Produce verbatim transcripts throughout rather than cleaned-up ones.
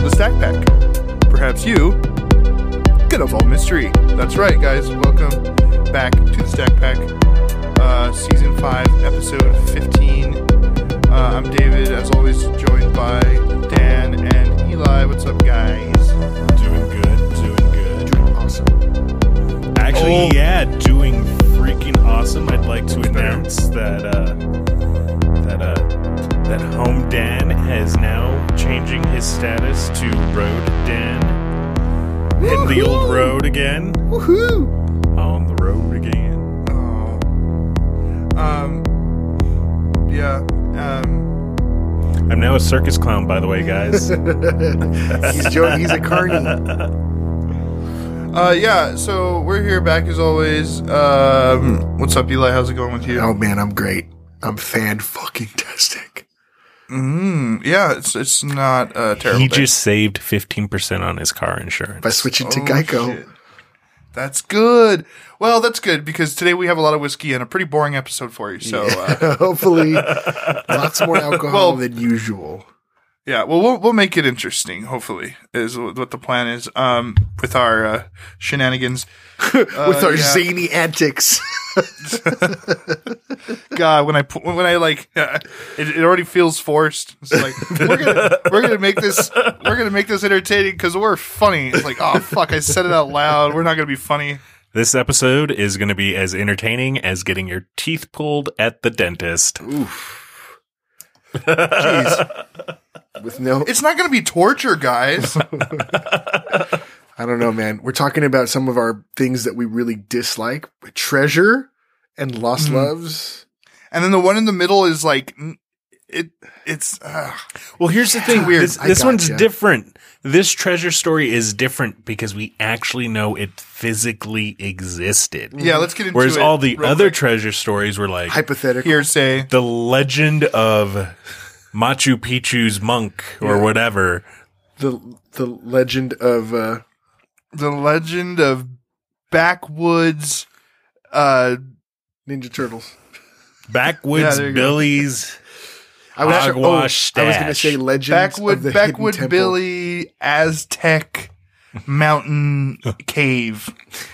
the Stack Pack. Perhaps you could have all mystery. That's right, guys. Welcome back to the Stack Pack, uh, Season five, Episode fifteen. Uh, I'm David, as always, joined by Dan and Eli. What's up, guys? Doing good, doing good. Doing awesome. Actually, Oh. yeah, doing freaking awesome. I'd like to announce that, uh, that, uh, that Home Dan is now changing his status to Road Dan. Hitting the old road again. Woohoo! On the road again. Oh. Um. Yeah. Um. I'm now a circus clown, by the way, guys. he's Joe, he's a carny. Uh. Yeah. So we're here back as always. Um. What's up, Eli? How's it going with you? Oh man, I'm great. I'm fan fucking tastic. Mm, yeah. It's it's not uh, terrible. He day. just saved fifteen percent on his car insurance. By switching to Oh, Geico. shit. That's good. Well, that's good because today we have a lot of whiskey and a pretty boring episode for you. So, uh, Hopefully, lots more alcohol Well- than usual. yeah, well, we'll we'll make it interesting. Hopefully, is what the plan is. Um, with our uh, shenanigans, With our yeah. zany antics. God, when I pu- when I like, uh, it, it already feels forced. It's like we're gonna we're gonna make this we're gonna make this entertaining because we're funny. It's like, oh fuck, I said it out loud. We're not gonna be funny. This episode is going to be as entertaining as getting your teeth pulled at the dentist. Oof. Jeez, With no, it's not gonna be torture, guys. I don't know, man. We're talking about some of our things that we really dislike. Treasure and Lost Mhm. Loves. And then the one in the middle is like n- it. It's uh, Well, here's the thing. weird. This, I this one's gotcha. different. This treasure story is different because we actually know it physically existed. yeah. Let's get into Whereas it all the real other quick. treasure stories were like Hypothetical. hearsay. the legend of Machu Picchu's monk or Yeah. whatever. The the legend of uh, The legend of backwoods. Uh, Ninja Turtles. Yeah, Backwoods there you go. Billy's I was, Hogwash oh, I was going to stash. say Legends backwood of the backwood Hidden Temple. Billy Aztec mountain cave.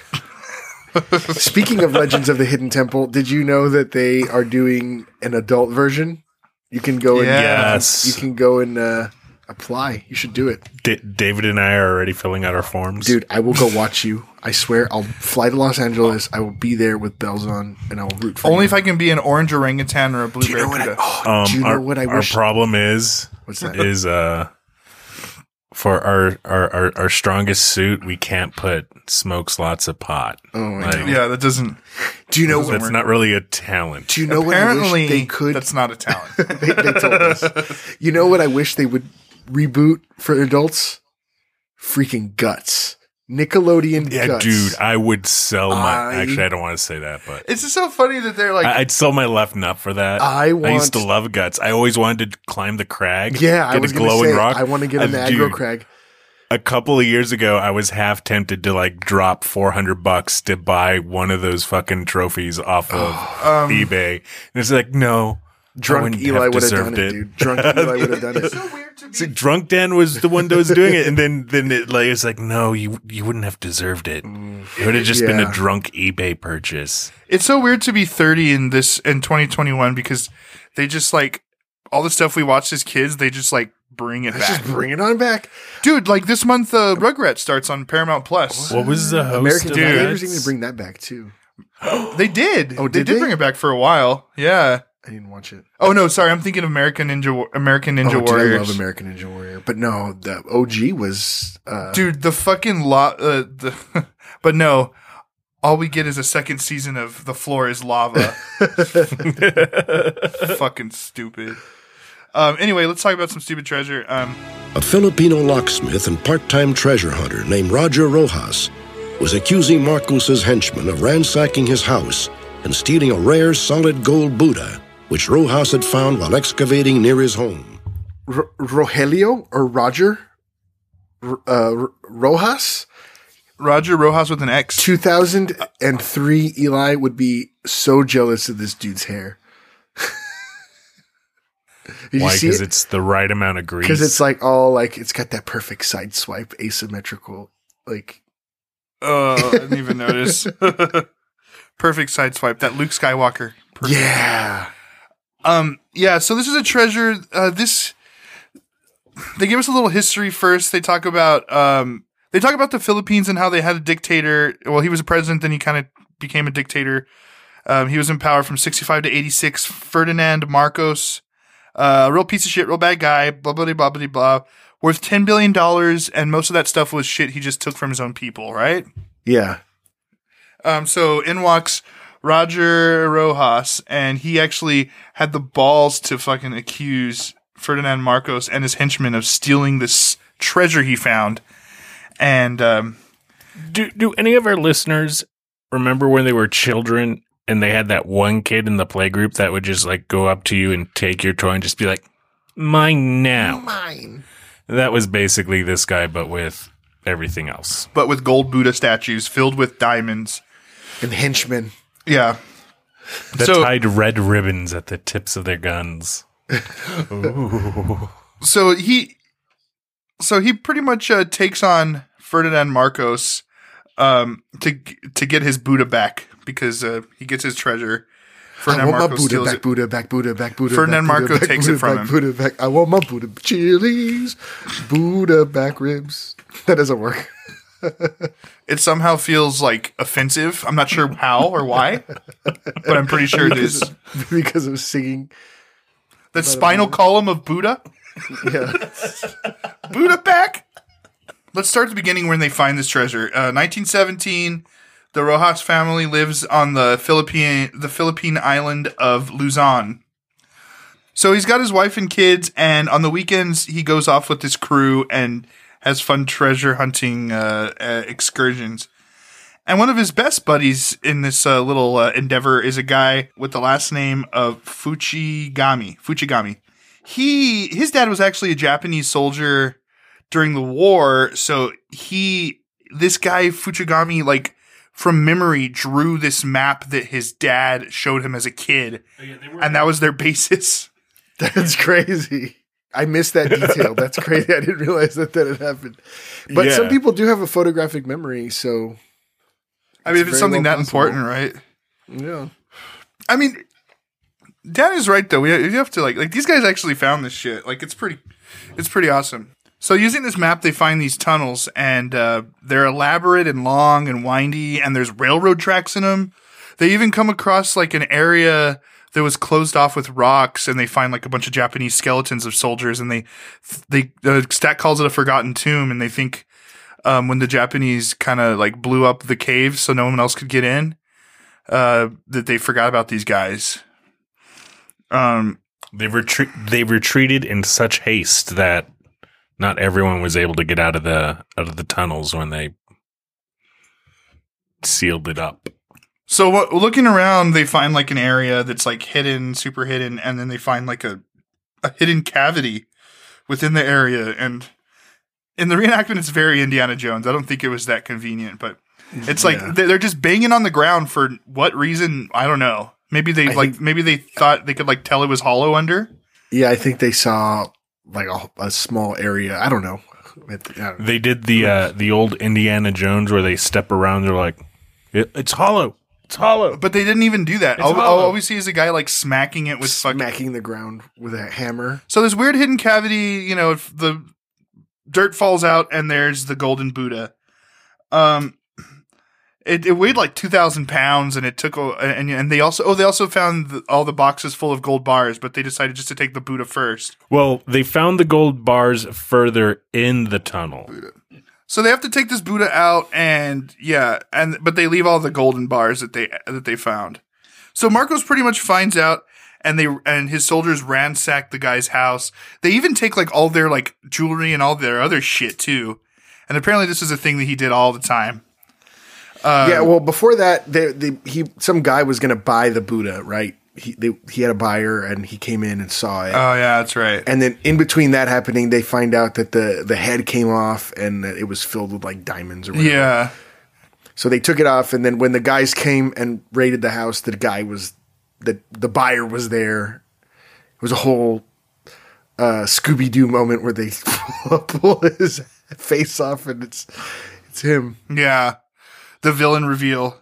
Speaking of Legends of the Hidden Temple, did you know that they are doing an adult version? You can go and Yeah. Yes. you can go and uh, apply. You should do it, D- David and I are already filling out our forms. dude. I will go watch you. I swear, I'll fly to Los Angeles. I will be there with bells on, and I will root for Only you. if I can be an orange orangutan or a blue Do you know what I? barracuda. Oh, Um, do you know our, what I our wish? problem is What's that? is uh for our, our our our strongest suit we can't put smokes lots of pot. Oh, I Like, know. Yeah, that doesn't. Do you know? Doesn't What, that's not really a talent. do you know what I Apparently, wish they could? That's not a talent. they, they told us. You know what I wish they would reboot for adults? Freaking Guts. Nickelodeon Yeah, Guts. dude, I would sell my. I- Actually, I don't want to say that, but It's just so funny that they're like, I, I'd sell my left nut for that. I want- used to love Guts. I always wanted to climb the crag. Yeah, I get was a going to glowing say, rock. I want to get Uh, on the dude, aggro crag. A couple of years ago, I was half tempted to like drop four hundred bucks to buy one of those fucking trophies off of um, eBay. And it's like, no, I Drunk wouldn't Eli have would have done deserved it, dude. Drunk Eli would have done it. it's so weird to be. See, Drunk Dan was the one that was doing it, and then then it like it's like, no, you you wouldn't have deserved it. It would have just been Yeah. a drunk eBay purchase. It's so weird to be thirty in this in twenty twenty-one because they just like all the stuff we watched as kids. They just like bring it Let's back, just bring it on back. dude. Like this month, uh, Rugrats starts on Paramount Plus. What was the host American of Gladiators that? need to bring that back, too. They did. Oh, they did did they? bring it back for a while. Yeah. I didn't watch it. Oh no, sorry. I'm thinking of American Ninja American Ninja oh, dude, I Warriors. love American Ninja Warrior. But no, the O G was... Uh, Dude, the fucking lot. Uh, the but no. All we get is a second season of The Floor is Lava. Fucking stupid. Um, anyway, let's talk about some stupid treasure. Um, A Filipino locksmith and part-time treasure hunter named Roger Rojas was accusing Marcos's henchmen of ransacking his house and stealing a rare solid gold Buddha, which Rojas had found while excavating near his home. R- Rogelio or Roger R- uh, R- Rojas? Roger Rojas with an X. two thousand three Eli would be so jealous of this dude's hair. Did Why? you see Because it? it's the right amount of grease. Because it's like all like it's got that perfect side swipe, asymmetrical. Like, Oh, I didn't even notice. Perfect side swipe. That Luke Skywalker. Perfect. yeah, Um. Yeah. So this is a treasure. Uh, this. They give us a little history first. They talk about. Um. They talk about the Philippines and how they had a dictator. Well, he was a president, then he kind of became a dictator. Um. He was in power from sixty-five to eighty-six. Ferdinand Marcos. Uh. Real piece of shit. Real bad guy. Blah blah blah blah blah. Worth ten billion dollars, and most of that stuff was shit he just took from his own people. Right. yeah. Um, so in walks Roger Rojas, and he actually had the balls to fucking accuse Ferdinand Marcos and his henchmen of stealing this treasure he found. And um, do do any of our listeners remember when they were children and they had that one kid in the playgroup that would just like go up to you and take your toy and just be like, "Mine now." Mine. That was basically this guy, but with everything else. but with gold Buddha statues filled with diamonds. And henchmen. Yeah. That So- tied red ribbons at the tips of their guns. So he, so he pretty much uh, takes on Ferdinand Marcos um, to to get his Buddha back because uh, he gets his treasure. I Ferdinand want my Marcos Buddha steals back, it. Buddha back, Buddha back, Buddha Ferdinand back, Buddha Marcos back, takes Buddha it from back, him. Buddha back. I want my Buddha chilies, Buddha back ribs. That doesn't work. It somehow feels like offensive. I'm not sure how or why, but I'm pretty sure it is. Because of singing. The spinal column of Buddha. Yeah. Buddha back. Let's start at the beginning when they find this treasure. Uh, nineteen seventeen, the Rojas family lives on the Philippine the Philippine island of Luzon. So he's got his wife and kids, and on the weekends he goes off with his crew and has fun treasure hunting uh, uh, excursions. And one of his best buddies in this uh, little uh, endeavor is a guy with the last name of Fuchigami. Fuchigami. He his dad was actually a Japanese soldier during the war, so he this guy Fuchigami like from memory drew this map that his dad showed him as a kid, and that was their basis. That's crazy. I missed that detail. That's crazy. I didn't realize that that had happened. But Yeah. some people do have a photographic memory, so I mean, if very it's something well that possible. important, right? yeah. I mean, Dan is right though. We you have to like like these guys actually found this shit. Like it's pretty, it's pretty awesome. So using this map, they find these tunnels, and uh, they're elaborate and long and windy, and there's railroad tracks in them. They even come across like an area that was closed off with rocks, and they find like a bunch of Japanese skeletons of soldiers, and they they the stat calls it a forgotten tomb, and they think um, when the Japanese kind of like blew up the cave so no one else could get in, uh, that they forgot about these guys. Um, They retreat. They retreated in such haste that not everyone was able to get out of the out of the tunnels when they sealed it up. So what, looking around, they find like an area that's like hidden, super hidden, and then they find like a, a hidden cavity within the area. And in the reenactment, it's very Indiana Jones. I don't think it was that convenient, but it's like Yeah. they- they're just banging on the ground for what reason? I don't know. Maybe they I like think- maybe they thought they could like tell it was hollow under. Yeah, I think they saw like a, a small area. I don't know. It- I don't know. They did the uh, the old Indiana Jones where they step around. They're like, it, "It's hollow. It's hollow." But they didn't even do that. It's All, all, hollow. all we see is a guy like smacking it with fucking. Smacking the ground with a hammer. So this weird hidden cavity, you know, if the dirt falls out and there's the golden Buddha. Um, it, it weighed like two thousand pounds, and it took, a- and and they also, oh, they also found the, all the boxes full of gold bars, but they decided just to take the Buddha first. Well, they found the gold bars further in the tunnel. So they have to take this Buddha out, and yeah, and but they leave all the golden bars that they that they found. So Marcos pretty much finds out, and they and his soldiers ransack the guy's house. They even take like all their like jewelry and all their other shit too. And apparently, this is a thing that he did all the time. Um, yeah, well, before that, they, they, he some guy was going to buy the Buddha, right? He they, he had a buyer, and he came in and saw it. Oh yeah, that's right. And then in between that happening, they find out that the, the head came off and that it was filled with like diamonds or whatever. Yeah. So they took it off, and then when the guys came and raided the house, the guy was the the buyer was there. It was a whole uh, Scooby Doo moment where they pull his face off and it's it's him. Yeah, the villain reveal.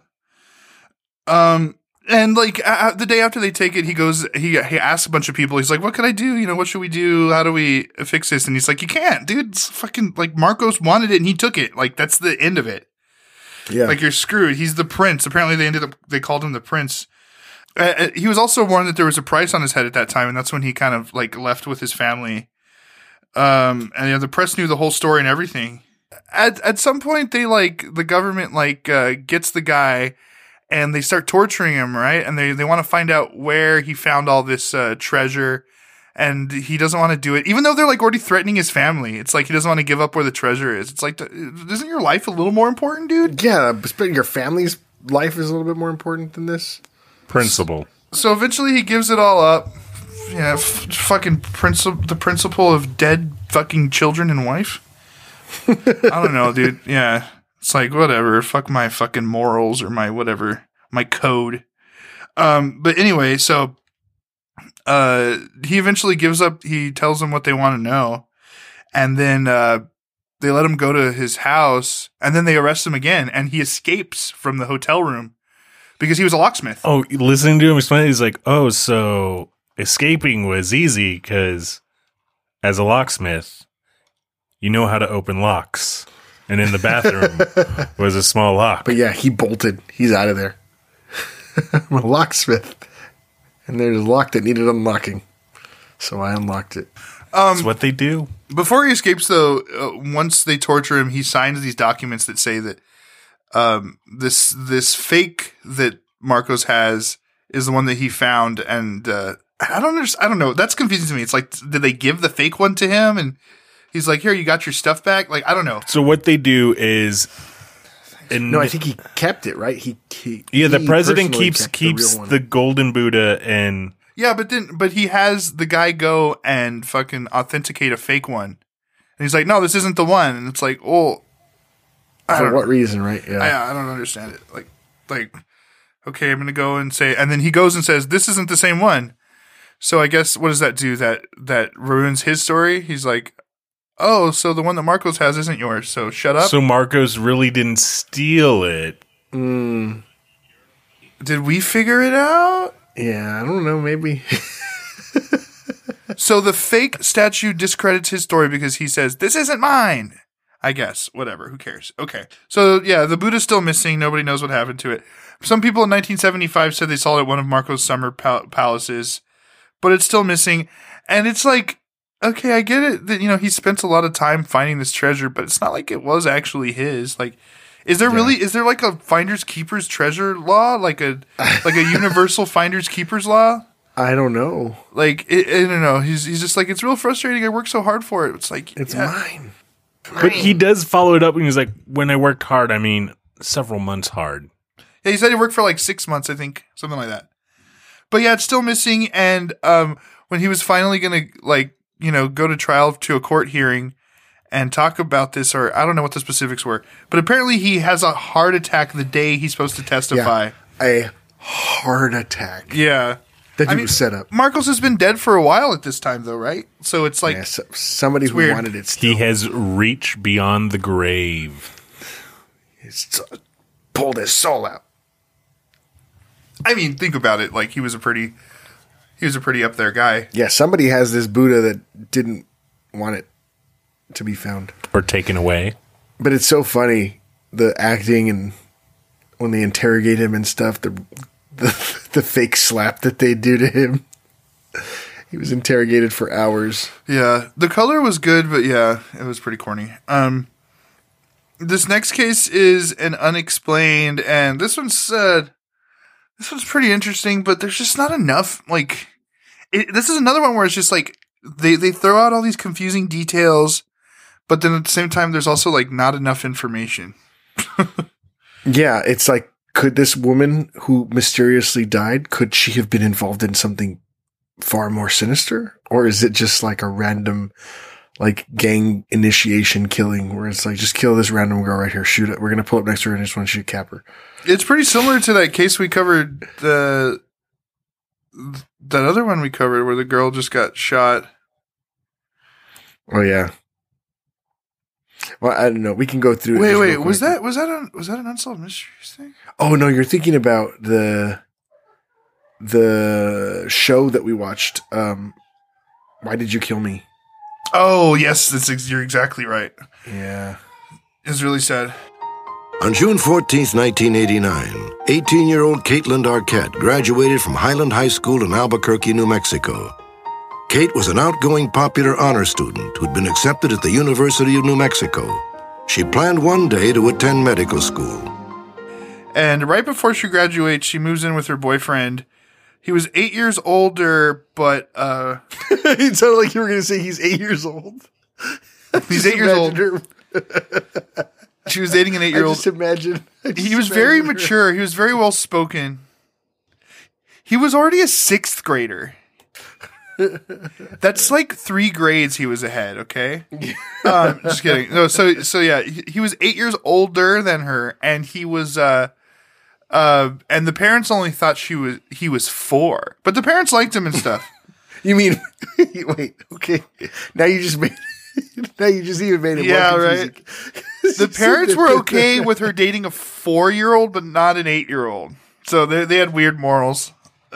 Um, and like uh, the day after they take it, he goes, he he asks a bunch of people. He's like, "What can I do? You know, what should we do? How do we fix this?" And he's like, "You can't, dude. It's fucking like Marcos wanted it and he took it. Like that's the end of it. Yeah, like you're screwed. He's the prince. Apparently, they ended up they called him the prince." Uh, he was also warned that there was a price on his head at that time, and that's when he kind of like left with his family. Um, and you know, the press knew the whole story and everything. At at some point, they like the government like uh, gets the guy, and they start torturing him, right? And they they want to find out where he found all this uh, treasure, and he doesn't want to do it, even though they're like already threatening his family. It's like he doesn't want to give up where the treasure is. It's like, isn't your life a little more important, dude? Yeah, but your family's life is a little bit more important than this. Principle. So eventually he gives it all up. Yeah, f- fucking principle, the principle of dead fucking children and wife. I don't know, dude. Yeah, it's like whatever. Fuck my fucking morals or my whatever, my code. Um, but anyway, so uh, he eventually gives up. He tells them what they want to know, and then uh, they let him go to his house, and then they arrest him again, and he escapes from the hotel room. Because he was a locksmith. Oh, listening to him explain, he's like, oh, so escaping was easy because as a locksmith, you know how to open locks. And in the bathroom was a small lock. But yeah, he bolted. He's out of there. I'm a locksmith. And there's a lock that needed unlocking. So I unlocked it. Um, That's what they do. Before he escapes, though, uh, once they torture him, he signs these documents that say that Um, this this fake that Marcos has is the one that he found, and uh, I don't understand. I don't know. That's confusing to me. It's like, did they give the fake one to him, and he's like, "Here, you got your stuff back." Like, I don't know. So what they do is, in, no, I think he kept it, right? He, he yeah, the he president personally keeps kept keeps the, real the one. golden Buddha, and Yeah, but then but he has the guy go and fucking authenticate a fake one, and he's like, "No, this isn't the one." And it's like, "Oh." I For don't what know. reason, right? Yeah. I, I don't understand it. Like, like, okay, I'm going to go and say, and then he goes and says, this isn't the same one. So I guess, what does that do? That, that ruins his story. He's like, oh, so the one that Marcos has isn't yours. So shut up. so Marcos really didn't steal it. Mm, Did we figure it out? yeah, I don't know. Maybe. So the fake statue discredits his story because he says, this isn't mine. I guess. Whatever. Who cares? Okay. So, yeah, the Buddha's still missing. Nobody knows what happened to it. Some people in nineteen seventy-five said they saw it at one of Marcos' summer pal- palaces, but it's still missing. And it's like, okay, I get it that, you know, he spent a lot of time finding this treasure, but it's not like it was actually his. Like, is there Yeah. really, is there like a finders keepers treasure law? Like a, like a universal finders keepers law? I don't know. Like, it, I don't know. He's, he's just like, it's real frustrating. I worked so hard for it. It's like, It's yeah. mine. But he does follow it up, and he's like, when I worked hard, I mean several months hard. Yeah, he said he worked for like six months, I think, something like that. But yeah, it's still missing. And um, when he was finally gonna like, you know, go to trial to a court hearing and talk about this, or I don't know what the specifics were, but apparently he has a heart attack the day he's supposed to testify. Yeah. A heart attack. Yeah, That I dude mean, was set up. Marcos has been dead for a while at this time, though, right? So it's like, Yeah, so, somebody who weird. wanted it still. He has reached beyond the grave. He's pulled his soul out. I mean, think about it. Like he was a pretty, he was a pretty up there guy. Yeah, somebody has this Buddha that didn't want it to be found. Or taken away. But it's so funny, the acting and when they interrogate him and stuff, the the, the fake slap that they do to him. He was interrogated for hours. Yeah, the color was good, but yeah, it was pretty corny. Um, this next case is an unexplained, and this one's uh, this one's pretty interesting, but there's just not enough. Like, it, this is another one where it's just like they they throw out all these confusing details, but then at the same time, there's also like not enough information. Yeah, it's like, could this woman who mysteriously died, could she have been involved in something far more sinister? Or is it just like a random, like, gang initiation killing where it's like, just kill this random girl right here, shoot it. We're going to pull up next to her and just want to shoot cap her. It's pretty similar to that case we covered, the that other one we covered where the girl just got shot. Oh yeah. Well, I don't know. We can go through. Wait, this wait. real Was quick. that was that a, was that an Unsolved Mysteries thing? Oh no, you're thinking about the the show that we watched. Um, Why Did You Kill Me? Oh yes, that's ex- you're exactly right. Yeah. It's really sad. On June fourteenth, nineteen eighty-nine, eighteen-year-old Caitlin Arquette graduated from Highland High School in Albuquerque, New Mexico. Kate was an outgoing popular honor student who'd been accepted at the University of New Mexico. She planned one day to attend medical school. And right before she graduates, she moves in with her boyfriend. He was eight years older, but uh, It sounded like you were going to say he's eight years old. he's eight years old. She was dating an I eight-year-old. just imagine. I just He was very imagine her. mature. He was very well spoken. He was already a sixth grader. That's like three grades he was ahead. Okay, um, just kidding. No, so so yeah, he, he was eight years older than her, and he was uh uh, and the parents only thought she was he was four, but the parents liked him and stuff. You mean? Wait. Okay. Now you just made. Now you just even made it. Yeah, more right. confusing. The parents were okay with her dating a four-year-old, but not an eight-year-old. So they they had weird morals.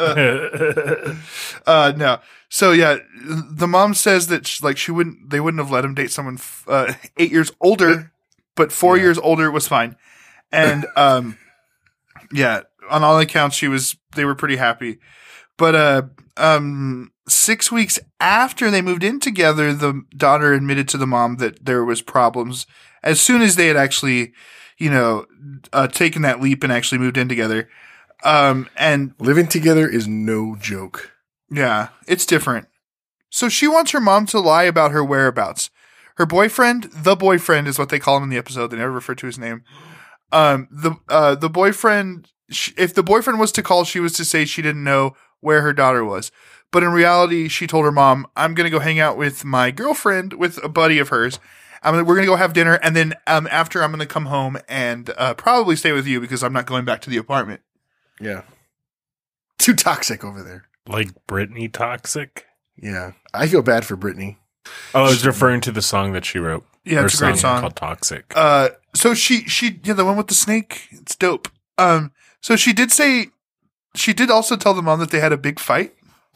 Uh, uh, no. So yeah, the mom says that she, like she wouldn't, they wouldn't have let him date someone f- uh, eight years older, but four Yeah. years older was fine. And um, yeah, on all accounts, she was. They were pretty happy. But uh, um, six weeks after they moved in together, the daughter admitted to the mom that there was problems. As soon as they had actually, you know, uh, taken that leap and actually moved in together. Um, and Living together is no joke. yeah, it's different. So she wants her mom to lie about her whereabouts. Her boyfriend, the boyfriend is what they call him in the episode. They never refer to his name. Um, the uh, the boyfriend, sh- if the boyfriend was to call, she was to say she didn't know where her daughter was. But in reality, she told her mom, I'm going to go hang out with my girlfriend, with a buddy of hers. I'm gonna, we're going to go have dinner. And then um, after, I'm going to come home and uh, probably stay with you because I'm not going back to the apartment. Yeah. Too toxic over there. Like Britney Toxic? Yeah. I feel bad for Brittany. Oh, I was referring to the song that she wrote. Yeah, Her it's a great song. called Toxic. Uh, so she, she, yeah, the one with the snake, it's dope. Um, so she did say, she did also tell the mom that they had a big fight.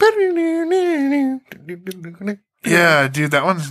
Yeah, dude, that one's.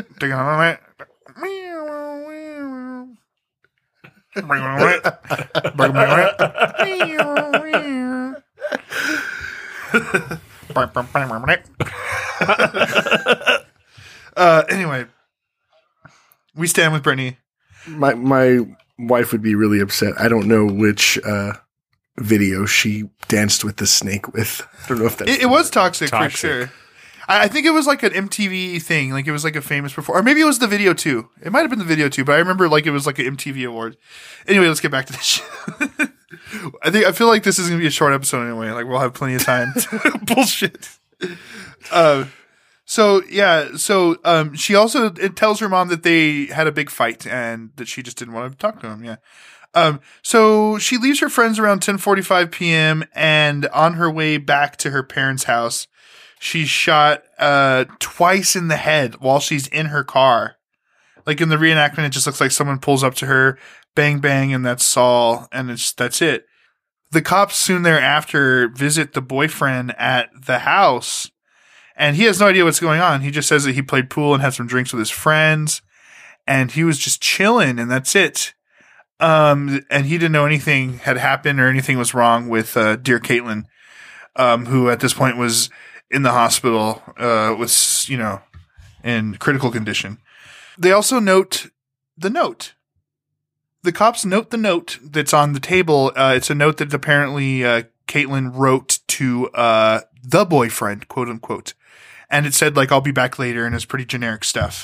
uh, anyway, we stand with Brittany. My my wife would be really upset. I don't know which uh, video she danced with the snake with. I don't know if that's It, it was toxic, Toxic. for sure. I, I think it was like an M T V thing. Like it was like a famous performer. Or maybe it was the video too. It might have been the video too, but I remember like it was like an M T V award. Anyway, let's get back to this shit. I think I feel like this is gonna be a short episode anyway. Like we'll have plenty of time. Bullshit. Uh, so yeah, so um, she also it tells her mom that they had a big fight and that she just didn't want to talk to him. Yeah. Um, so she leaves her friends around ten forty-five p.m. and on her way back to her parents' house, she's shot uh, twice in the head while she's in her car. Like in the reenactment, it just looks like someone pulls up to her, bang, bang, and that's Saul, and it's that's it. The cops soon thereafter visit the boyfriend at the house, and he has no idea what's going on. He just says that he played pool and had some drinks with his friends, and he was just chilling, and that's it. Um, and he didn't know anything had happened or anything was wrong with uh, dear Caitlin, um, who at this point was in the hospital uh, with, you know, in critical condition. They also note the note. The cops note the note that's on the table. Uh, it's a note that apparently uh, Caitlin wrote to uh, the boyfriend, quote unquote. And it said, like, I'll be back later, and it's pretty generic stuff.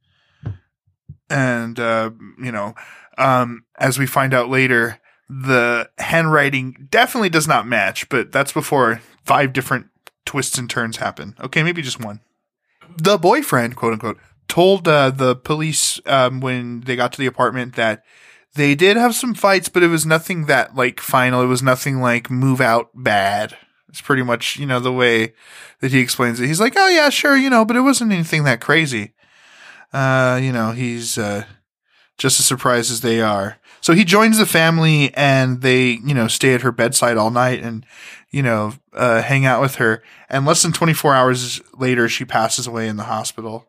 And, uh, you know, um, as we find out later, the handwriting definitely does not match, but that's before five different twists and turns happen. Okay, maybe just one. The boyfriend, quote unquote, told uh, the police um, when they got to the apartment that they did have some fights, but it was nothing that like final. It was nothing like move out bad. It's pretty much, you know, the way that he explains it. He's like, oh yeah, sure, you know, but it wasn't anything that crazy. uh, you know, he's uh, just as surprised as they are. So he joins the family and they, you know, stay at her bedside all night and, you know, uh, hang out with her. And less than twenty-four hours later, she passes away in the hospital.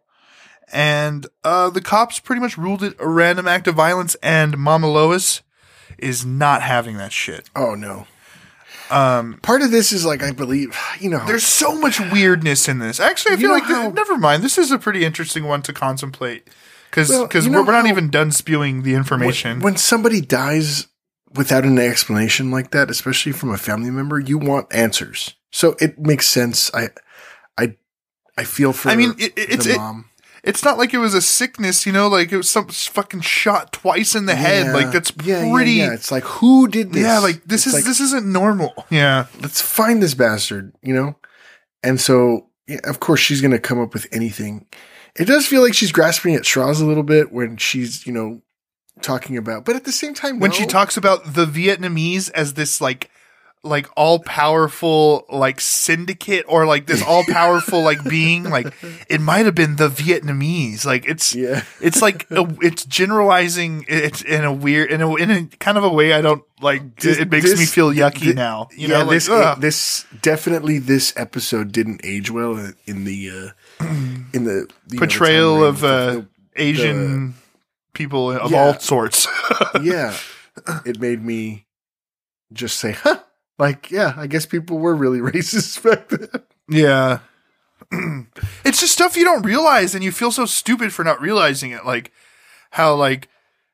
And uh, the cops pretty much ruled it a random act of violence, and Mama Lois is not having that shit. Oh, no. Um, Part of this is like, I believe, you know. There's so much weirdness in this. Actually, I feel like, how, never mind. This is a pretty interesting one to contemplate. Because well, we're, we're not even done spewing the information. When, when somebody dies without an explanation like that, especially from a family member, you want answers. So it makes sense. I I, I feel for I mean, it, it's, the mom. It, It's not like it was a sickness, you know, like it was some fucking shot twice in the yeah, head. Like that's yeah, pretty. Yeah, yeah. It's like, who did this? Yeah, like this it's is like, this isn't normal. Yeah, let's find this bastard, you know. And so, yeah, of course, she's gonna come up with anything. It does feel like she's grasping at straws a little bit when she's, you know, talking about. But at the same time, when no. she talks about the Vietnamese as this like. like all powerful like syndicate or like this all powerful like being, like it might have been the Vietnamese. Like it's yeah. it's like a, it's generalizing it in a weird in a in a kind of a way I don't like. This, it makes this, me feel yucky th- now. You yeah, know, like, this ugh. this definitely this episode didn't age well in the uh, in the portrayal know, the of uh, the, Asian the, people of yeah. all sorts. Yeah, it made me just say, huh. Like, yeah, I guess people were really racist back then. Yeah. It's just stuff you don't realize and you feel so stupid for not realizing it. Like how like,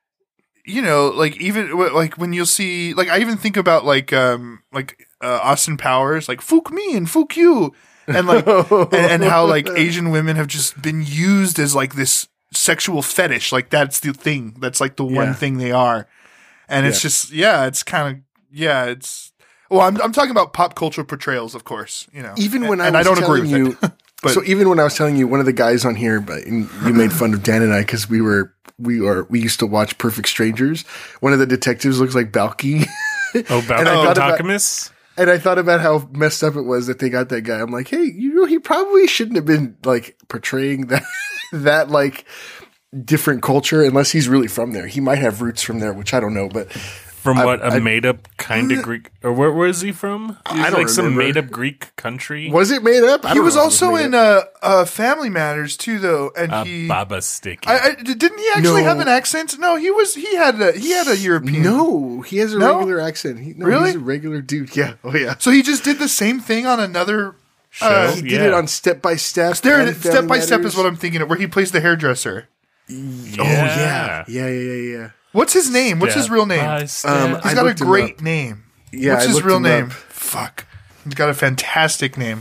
you know, like even like when you'll see, like I even think about like, um, like uh, Austin Powers, like fuck me and fuck you. And like, and, and how like Asian women have just been used as like this sexual fetish. Like that's the thing. That's like the one yeah. thing they are. And it's yeah. just, yeah, it's kind of, yeah, it's, well, I'm I'm talking about pop culture portrayals, of course. You know, even when and, I, was and I don't telling agree with you, it. But, so even when I was telling you, one of the guys on here, but you made fun of Dan and I because we were we are we used to watch Perfect Strangers. One of the detectives looks like Balky. Oh, Balky And I thought about how messed up it was that they got that guy. I'm like, hey, you know, he probably shouldn't have been like portraying that that like different culture unless he's really from there. He might have roots from there, which I don't know, but. From I, what, a I, made-up kind of Greek... Or where, where is he from? He's I don't like some remember. made-up Greek country. Was it made up? I he was also was in uh, uh, Family Matters, too, though. And uh, he... Baba Sticky. I, I, didn't he actually No. have an accent? No, he was... He had a, he had a European... No, he has a No? regular accent. He, no, Really? He's a regular dude. Yeah. Oh, yeah. So he just did the same thing on another... Show? Uh, He did Yeah. it on Step by Step. there, and Step Family by Step Matters. is what I'm thinking of, where he plays the hairdresser. Oh, yeah. Yeah, yeah, yeah, yeah. What's his name? What's his real name? Step by He's step. Um, I got a looked him great up. name. Yeah, What's I his looked real him name? up. Fuck. He's got a fantastic name.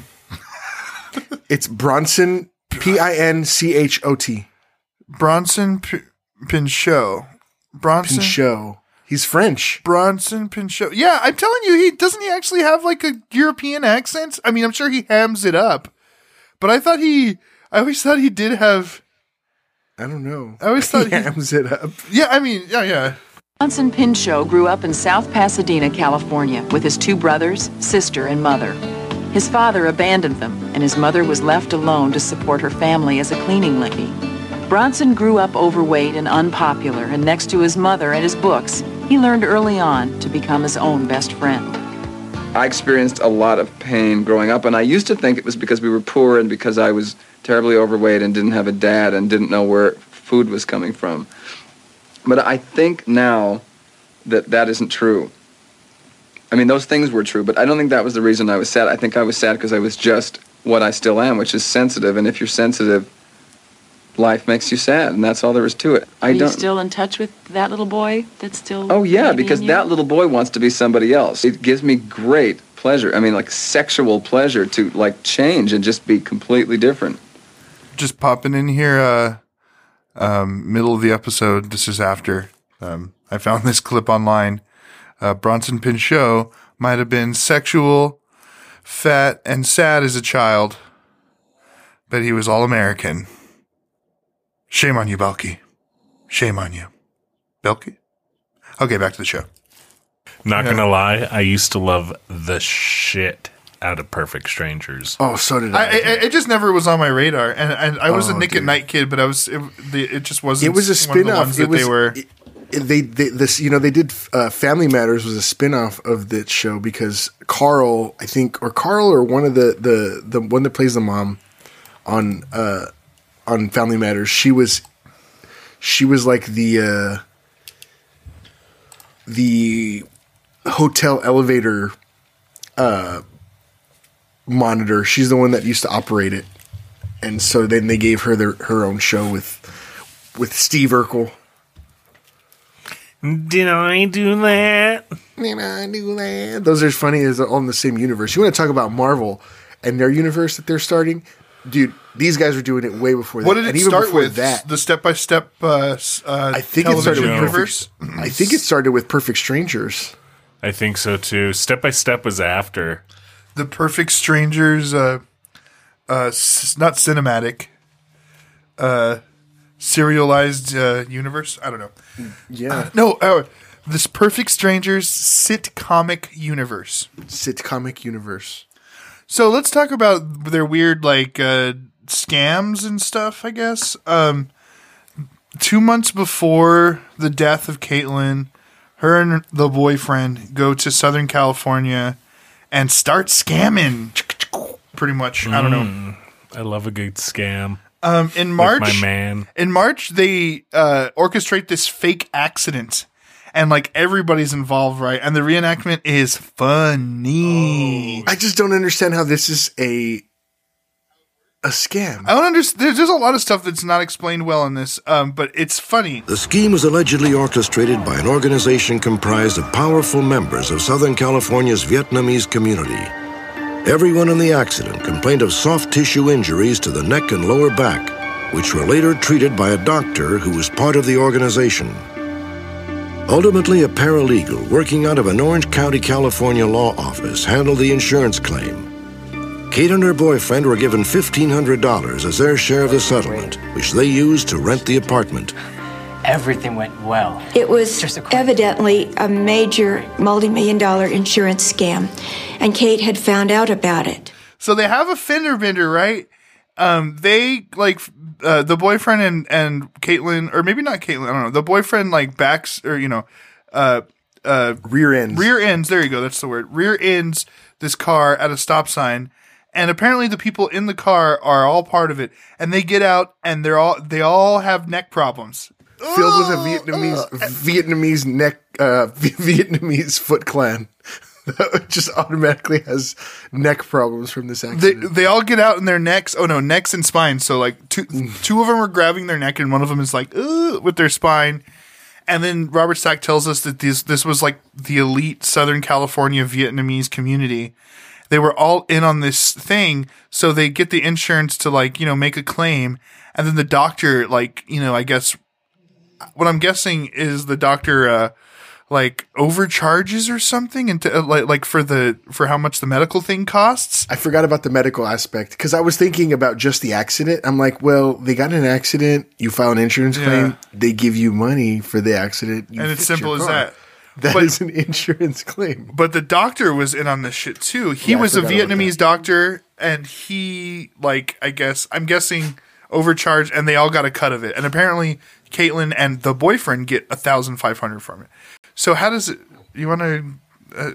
It's Bronson, P I N C H O T. Bronson P- Pinchot. Bronson Pinchot. He's French. Bronson Pinchot. Yeah, I'm telling you, he doesn't he actually have like a European accent? I mean, I'm sure he hams it up, but I thought he. I always thought he did have. I don't know. I always thought he he- hams it up. Yeah, I mean, yeah, yeah. Bronson Pinchot grew up in South Pasadena, California, with his two brothers, sister, and mother. His father abandoned them, and his mother was left alone to support her family as a cleaning lady. Bronson grew up overweight and unpopular, and next to his mother and his books, he learned early on to become his own best friend. I experienced a lot of pain growing up, and I used to think it was because we were poor and because I was terribly overweight and didn't have a dad and didn't know where food was coming from. But I think now that that isn't true. I mean, those things were true, but I don't think that was the reason I was sad. I think I was sad because I was just what I still am, which is sensitive. And if you're sensitive, life makes you sad, and that's all there is to it. I Are you don't. still in touch with that little boy that's still... Oh, yeah, maybe because in you? that little boy wants to be somebody else. It gives me great pleasure. I mean, like sexual pleasure to, like, change and just be completely different. Just popping in here, uh, um, middle of the episode. This is after. Um, I found this clip online. Uh, Bronson Pinchot might have been sexual, fat, and sad as a child, but he was all American. Shame on you, Belky. Shame on you. Belky? Okay, back to the show. Not Yeah. gonna lie, I used to love the shit out of Perfect Strangers. Oh, so did I, I. I, it just never was on my radar, and and I was Oh, a Nick dude. at Night kid, but I was it, the, it just wasn't. It was a one of the spin-off. ones It that was they were. it- they, they this you know they did uh, Family Matters was a spin-off of that show because Carl, I think, or Carl or one of the the the one that plays the mom on uh on Family Matters, she was she was like the uh the hotel elevator uh monitor. She's the one that used to operate it. And so then they gave her their, her own show with with Steve Urkel. Did I do that? Did I do that? Those are as funny as all in the same universe. You want to talk about Marvel and their universe that they're starting? Dude, these guys were doing it way before that. What did it and even start before with? that, The step by step. Uh, I think it started with universe. Perfect, I think it started with Perfect Strangers. I think so too. Step by Step was after. The Perfect Strangers. Uh, uh, s- not cinematic. Uh, serialized uh, universe. I don't know. Yeah, No, uh, this Perfect Strangers sitcomic universe. sitcomic universe. So let's talk about their weird like uh, scams and stuff. I guess um, two months before the death of Caitlin, her and the boyfriend go to Southern California and start scamming. Pretty much, I don't know. I love a good scam. Um, in With March, my man. in March, they uh, orchestrate this fake accident, and like everybody's involved, right? And the reenactment is funny. I just don't understand how this is a a scam. I don't understand. There's, there's a lot of stuff that's not explained well in this, um, but it's funny. The scheme was allegedly orchestrated by an organization comprised of powerful members of Southern California's Vietnamese community. Everyone in the accident complained of soft tissue injuries to the neck and lower back, which were later treated by a doctor who was part of the organization. Ultimately, a paralegal working out of an Orange County, California law office handled the insurance claim. Kate and her boyfriend were given fifteen hundred dollars as their share of the settlement, which they used to rent the apartment. Everything went well. It was Just a quick- evidently a major multi-million dollar insurance scam, and Kate had found out about it. So they have a fender bender, right? Um, they like uh, the boyfriend and and Caitlin, or maybe not Caitlin. I don't know. The boyfriend like backs, or you know, uh, uh, Rear ends. rear ends. There you go. That's the word. Rear ends this car at a stop sign, and apparently the people in the car are all part of it. And they get out, and they're all they all have neck problems. filled with a Vietnamese Vietnamese neck uh, Vietnamese Foot Clan that just automatically has neck problems from this They accident. they all get out in their necks. Oh no, necks and spines. So like two two of them are grabbing their neck, and one of them is like Ugh, with their spine. And then Robert Stack tells us that this this was like the elite Southern California Vietnamese community. They were all in on this thing, so they get the insurance to like you know make a claim, and then the doctor like you know I guess what I'm guessing is the doctor uh, like overcharges or something, and to, uh, like like for the for how much the medical thing costs. I forgot about the medical aspect because I was thinking about just the accident. I'm like, well, they got in an accident. You file an insurance Yeah. claim. They give you money for the accident. You And it's fix simple your as car. that. That But- is an insurance claim. But the doctor was in on this shit too. He Yeah, I was a forgot about Vietnamese that. doctor, and he like I guess I'm guessing overcharged, and they all got a cut of it. And apparently, Caitlin and the boyfriend get a thousand five hundred from it. So how does it? You want to? Uh,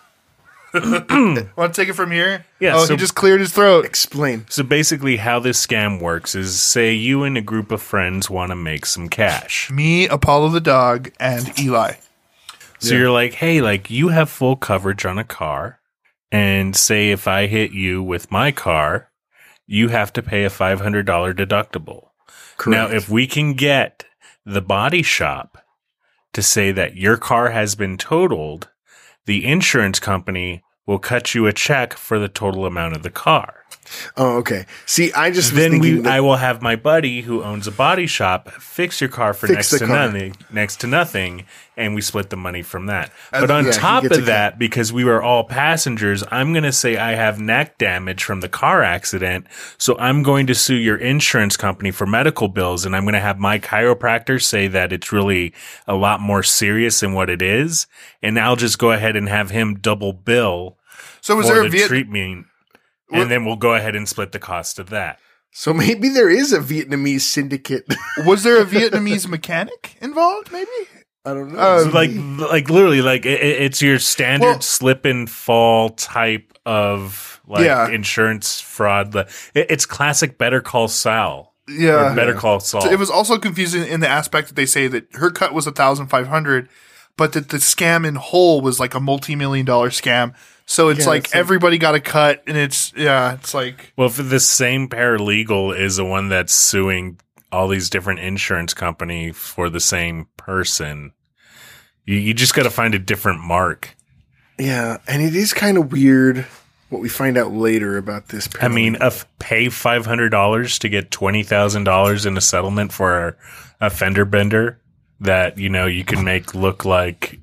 want to take it from here? Yeah, Oh, so- he just cleared his throat. Explain. So basically, how this scam works is, say you and a group of friends want to make some cash. Me, Apollo the dog, and Eli. So you're like, hey, like you have full coverage on a car, and say if I hit you with my car, you have to pay a five hundred dollars deductible. Now, if we can get the body shop to say that your car has been totaled, the insurance company will cut you a check for the total amount of the car. Oh, okay. See, I just was Then thinking we, that- I will have my buddy who owns a body shop fix your car for Fix next the to car. nothing, next to nothing, and we split the money from that. As- But on yeah, he top gets a of that, because we were all passengers, I'm going to say I have neck damage from the car accident, so I'm going to sue your insurance company for medical bills, and I'm going to have my chiropractor say that it's really a lot more serious than what it is, and I'll just go ahead and have him double bill So was for there the a Viet- treatment, and then we'll go ahead and split the cost of that. so maybe there is a Vietnamese syndicate. was there a Vietnamese mechanic involved? Maybe. I don't know. Uh, So like, like literally, like it, it- it's your standard Well- slip and fall type of like Yeah. insurance fraud. It, it's classic Better Call Saul. Yeah. Or Better Call Saul. So it was also confusing in the aspect that they say that her cut was a thousand five hundred, but that the scam in whole was like a multi-million dollar scam. So it's Yeah, like it's like- everybody got a cut, and it's yeah, it's like Well, if the same paralegal is the one that's suing all these different insurance companies for the same person, you, you just got to find a different mark. Yeah, and it is kind of weird what we find out later about this. I mean, if pay five hundred dollars to get twenty thousand dollars in a settlement for a fender bender that, you know, you can make look like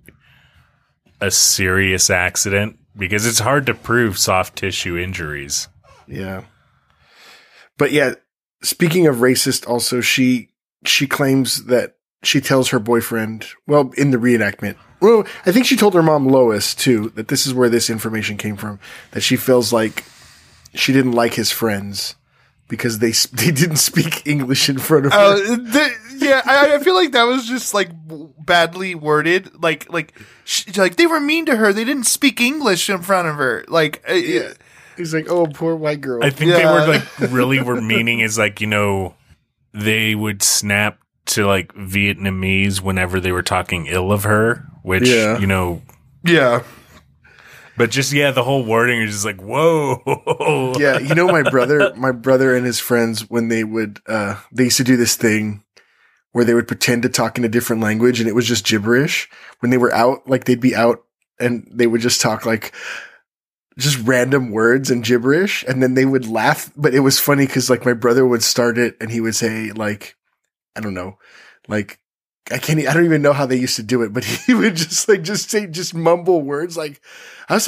a serious accident, because it's hard to prove soft tissue injuries. yeah. But yeah, speaking of racist, also she she claims that she tells her boyfriend, well, in the reenactment, well, I think she told her mom Lois too that this is where this information came from. That she feels like she didn't like his friends because they they didn't speak English in front of her. uh, the, yeah, I, I feel like that was just like badly worded. Like like she, like they were mean to her. They didn't speak English in front of her. Like uh, Yeah. He's like, oh, poor white girl. I think Yeah. they were like really were meaning is like, you know, they would snap to like Vietnamese whenever they were talking ill of her, which, Yeah. you know, yeah. but just, yeah, the whole wording is just like, whoa. Yeah, you know, my brother, my brother and his friends, when they would, uh, they used to do this thing where they would pretend to talk in a different language and it was just gibberish. When they were out, like they'd be out and they would just talk like just random words and gibberish. And then they would laugh. But it was funny because like my brother would start it and he would say like, I don't know, like, I can't, e- I don't even know how they used to do it, but he would just like, just say, just mumble words like, and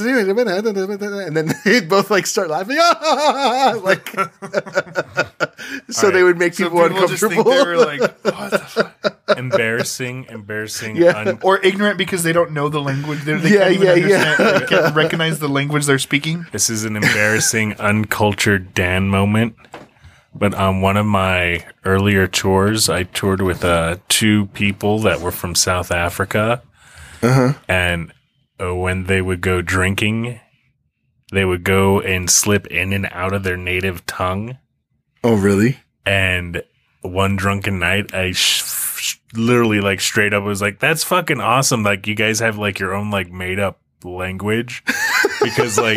then they'd both like start laughing. Like, so All they right. would make So people, people just think uncomfortable. they were like, what the fuck? embarrassing, embarrassing. Yeah. Un- Or ignorant because they don't know the language. They, they Yeah, can't even yeah, yeah. understand. They can't recognize the language they're speaking. this is an embarrassing, uncultured Dan moment. But on one of my earlier tours, I toured with uh, two people that were from South Africa. Uh-huh. And uh, when they would go drinking, they would go and slip in and out of their native tongue. Oh, really? And one drunken night, I sh- sh- literally, like, straight up was like, that's fucking awesome. Like, you guys have, like, your own, like, made up language. Because, like,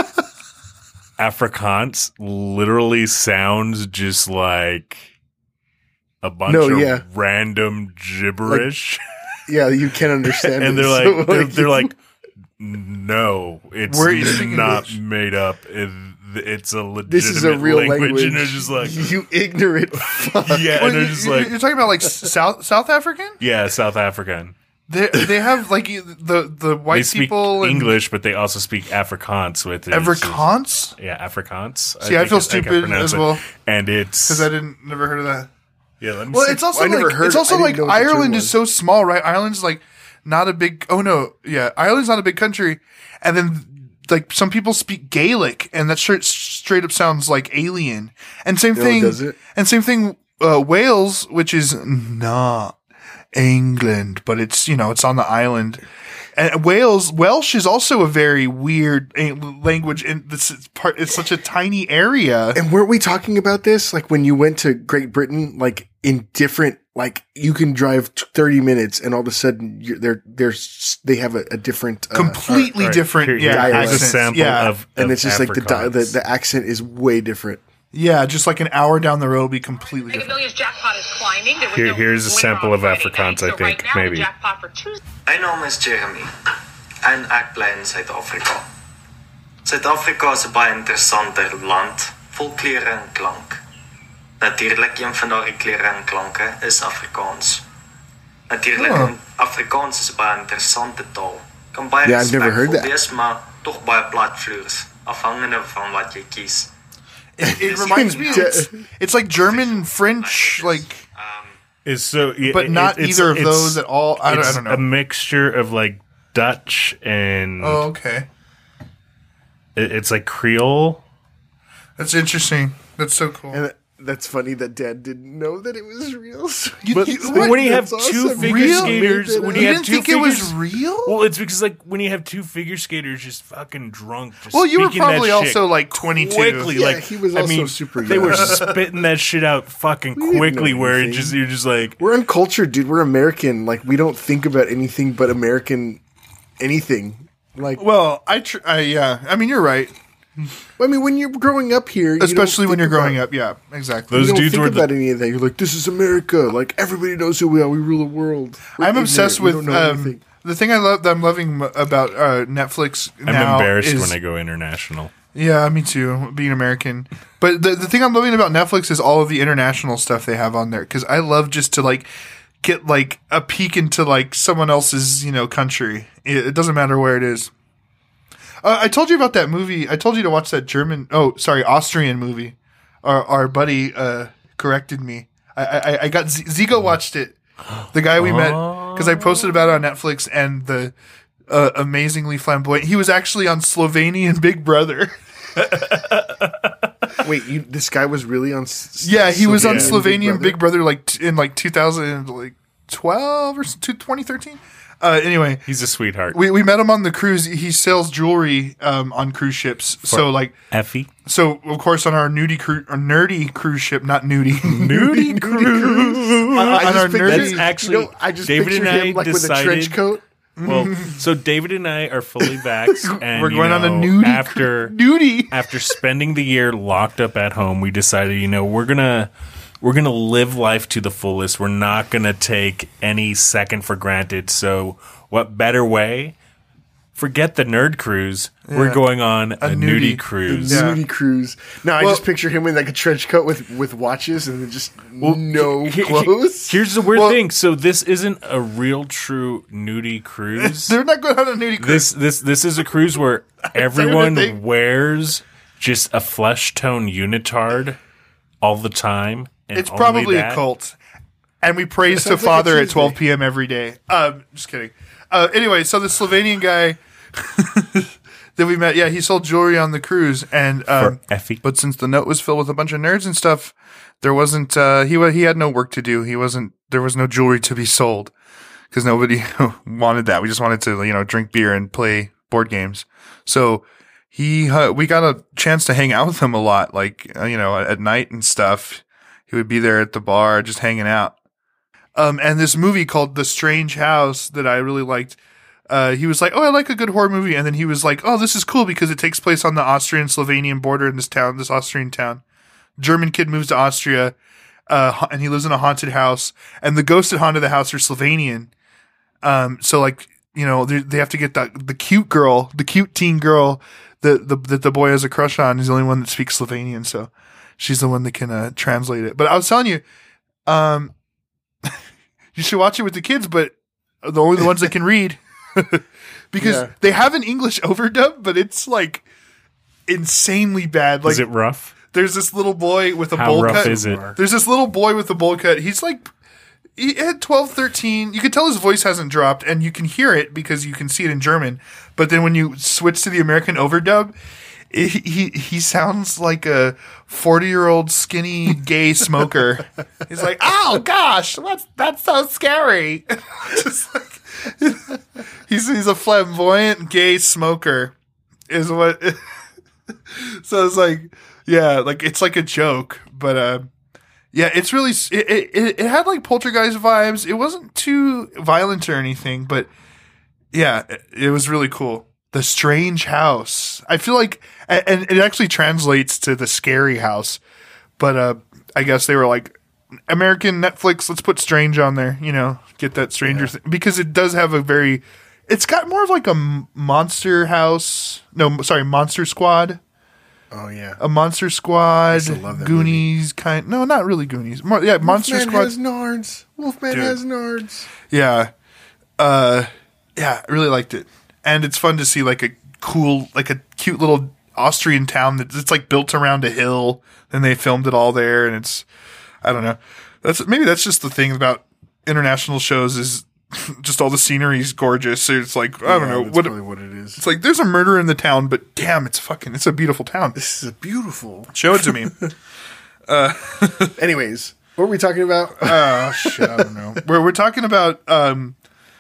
Afrikaans literally sounds just like a bunch No, of yeah. random gibberish. Yeah, you can't understand and it. they're like, So, they're, they're like, no, it's Where are you speaking not English? made up. It, it's a legitimate this is a real language. language. And they're just like, you ignorant fuck. yeah, Well, and they're you- just you- like, you're talking about like South South African. yeah, South African. They they have like you- the the white They speak people and English, but they also speak Afrikaans with it. Afrikaans. Yeah, Afrikaans. See, I think feel is- can stupid pronounce as it. well And it's because I didn't never heard of that. yeah. Let me Well, see. it's also I never like heard- it's also I didn't like know what the term Ireland is was. so small, right? Ireland's like not a big. Oh no, yeah, Ireland's not a big country, and then like some people speak Gaelic, and that straight straight up sounds like alien. And same Oh, thing, does it? and same thing. Uh, Wales, which is not England, but it's you know it's on the island. And Wales, Welsh is also a very weird eh, language, and this is part. It's such a tiny area. And weren't we talking about this? Like when you went to Great Britain, like in different, like you can drive t- thirty minutes and all of a sudden you're, they're, they're, s- they have a, a different, uh, Completely All right, different, here- yeah, here's a accents. sample yeah. of, and of it's just like the, di- the, Afrikaans. the accent is way different. Yeah, just like an hour down the road will be completely Mega different. Millions jackpot is climbing. There was Here- no here's a winner sample on of Friday Afrikaans, night, I so think, right now, maybe. The jackpot for Tuesday. My naam is Jeremy. 'n ek bly in Suid-Afrika. Suid-Afrika is 'n baie interessante land, vol kleure en klank. Natuurlik, een van daardie kleure en klanke is Afrikaans. Natuurlik, Oh. Afrikaans is 'n baie interessante taal. Kan baie Yeah, I've never heard respectvol that. wees, maar tog baie platvloers, afhangende van wat jy kies. It, it reminds me. It's, it's like German, French, like, Is so, yeah, but it- not it's- either of it's- those at all. I don't, I it's don't a know. mixture of like Dutch and Oh, okay. it- it's like Creole. That's interesting. That's so cool. And that's funny that Dad didn't know that it was real. So You- But, you- but what? when you have That's two awesome. figure Real? skaters, when you, You have didn't two think it was figures- real? Well, it's because like when you have two figure skaters just fucking drunk. Just Well, you were speaking that probably shit also, like, twenty-two. Quickly, Yeah, like he was I also mean, super They young. were spitting that shit out fucking didn't know quickly. Where it anything. just you're just like, We're uncultured, dude. We're American. Like, we don't think about anything but American anything. Like, Well, I, tr- I yeah. I mean, you're right. I mean, when you're growing up here, you Especially don't when think you're growing about- up. Yeah, exactly. Those you don't dudes think were the- about any of that. You're like, this is America. Like, everybody knows who we are. We rule the world. We're I'm obsessed ignorant. with We don't know um, anything. the thing I love that I'm loving m- about uh, Netflix I'm now embarrassed is, when I go international. Yeah, me too, being American. But the the thing I'm loving about Netflix is all of the international stuff they have on there, because I love just to like get like a peek into like someone else's, you know, country. It, it doesn't matter where it is. Uh, I told you about that movie. I told you to watch that German, oh, sorry, Austrian movie. Our our buddy uh, corrected me. I I, I got Z- Zigo watched it. The guy we met, because I posted about it on Netflix, and the uh, amazingly flamboyant. He was actually on Slovenian Big Brother. Wait, you, this guy was really on. S- Yeah, he was on Slovenian Slovenian Big Big Brother, like t- in like two thousand twelve or twenty thirteen. Uh, anyway, He's a sweetheart. we, we met him on the cruise. He sells jewelry um, on cruise ships. so like, Effie. so of course on our nudie cru- or nerdy cruise ship, not nudie, Nudie cruise. on, I on just our picture- That's nerdy. actually you know, I just David picture and I him like with a decided, trench coat. Well, so David and I are fully vaxxed, and We're you going on a know, nudie after cru- nudie. after spending the year locked up at home. We decided, you know, we're gonna we're gonna live life to the fullest. We're not gonna take any second for granted. So, what better way? Forget the nerd cruise. We're Yeah. going on a, nudie. nudie cruise. Yeah. Nudie cruise. No, I Well- just picture him in like a trench coat with, with watches and then just no He- he- clothes. Here's the weird Well- thing. So this isn't a real true nudie cruise. They're not going on a nudie cruise. This this this is a cruise where thing. everyone wears just a flesh tone unitard all the time. And It's only probably that. a cult. And we praise to sounds like a Father at Tuesday. twelve p.m. every day. Um, just kidding. Uh, anyway, so the Slovenian guy that we met, yeah, he sold jewelry on the cruise, and um, For Effie. but since the note was filled with a bunch of nerds and stuff, there wasn't. Uh, he wa- he had no work to do. He wasn't. There was no jewelry to be sold because nobody wanted that. We just wanted to, you know, drink beer and play board games. So he, uh, we got a chance to hang out with him a lot, like uh, you know, at night and stuff. He would be there at the bar, just hanging out. Um, and this movie called The Strange House that I really liked. Uh, he was like, "Oh, I like a good horror movie," and then he was like, "Oh, this is cool because it takes place on the Austrian-Slovenian border in this town, this Austrian town. German kid moves to Austria, uh, ha- and he lives in a haunted house, and the ghosts that haunted the house are Slovenian. Um, so like, you know, they, they have to get the the cute girl, the cute teen girl that the that the boy has a crush on. Is the only one that speaks Slovenian, so she's the one that can uh, translate it. But I was telling you, um, you should watch it with the kids, but the only the ones that can read." Because Yeah. they have an English overdub, but it's like insanely bad. Like Is it rough? there's this little boy with a How bowl rough cut. is it? There's this little boy with a bowl cut. He's like, he had twelve, thirteen. You can tell his voice hasn't dropped, and you can hear it because you can see it in German. But then when you switch to the American overdub, it, he he sounds like a forty year old skinny gay smoker. He's like, "Oh gosh, that's that's so scary." Just like he's he's a flamboyant gay smoker, is what. So it's like, yeah, like it's like a joke, but uh, yeah, it's really it, it it had like Poltergeist vibes. It wasn't too violent or anything, but yeah, it, it was really cool. The Strange House. I feel like, and, and it actually translates to the Scary House, but uh, I guess they were like, American Netflix, let's put Strange on there. You know, get that Stranger thing, because it does have a very it's got more of like a m- Monster House. No, sorry, Monster Squad. Oh yeah, a Monster Squad, used to love that Goonies movie. kind. No, not really Goonies. More, yeah, Monster Wolfman Squad has nards. Wolfman Dude. has nards. Yeah, uh, yeah, I really liked it, and it's fun to see like a cool, like a cute little Austrian town that it's like built around a hill, and they filmed it all there, and it's, I don't know, that's maybe that's just the thing about international shows is just all the scenery is gorgeous. So it's like I don't Yeah, know that's what probably what it is. It's like there's a murder in the town, but damn, it's fucking, it's a beautiful town. This is a beautiful. Show it to me. uh, Anyways, what were we talking about? Oh shit, I don't know. We're we're talking about um,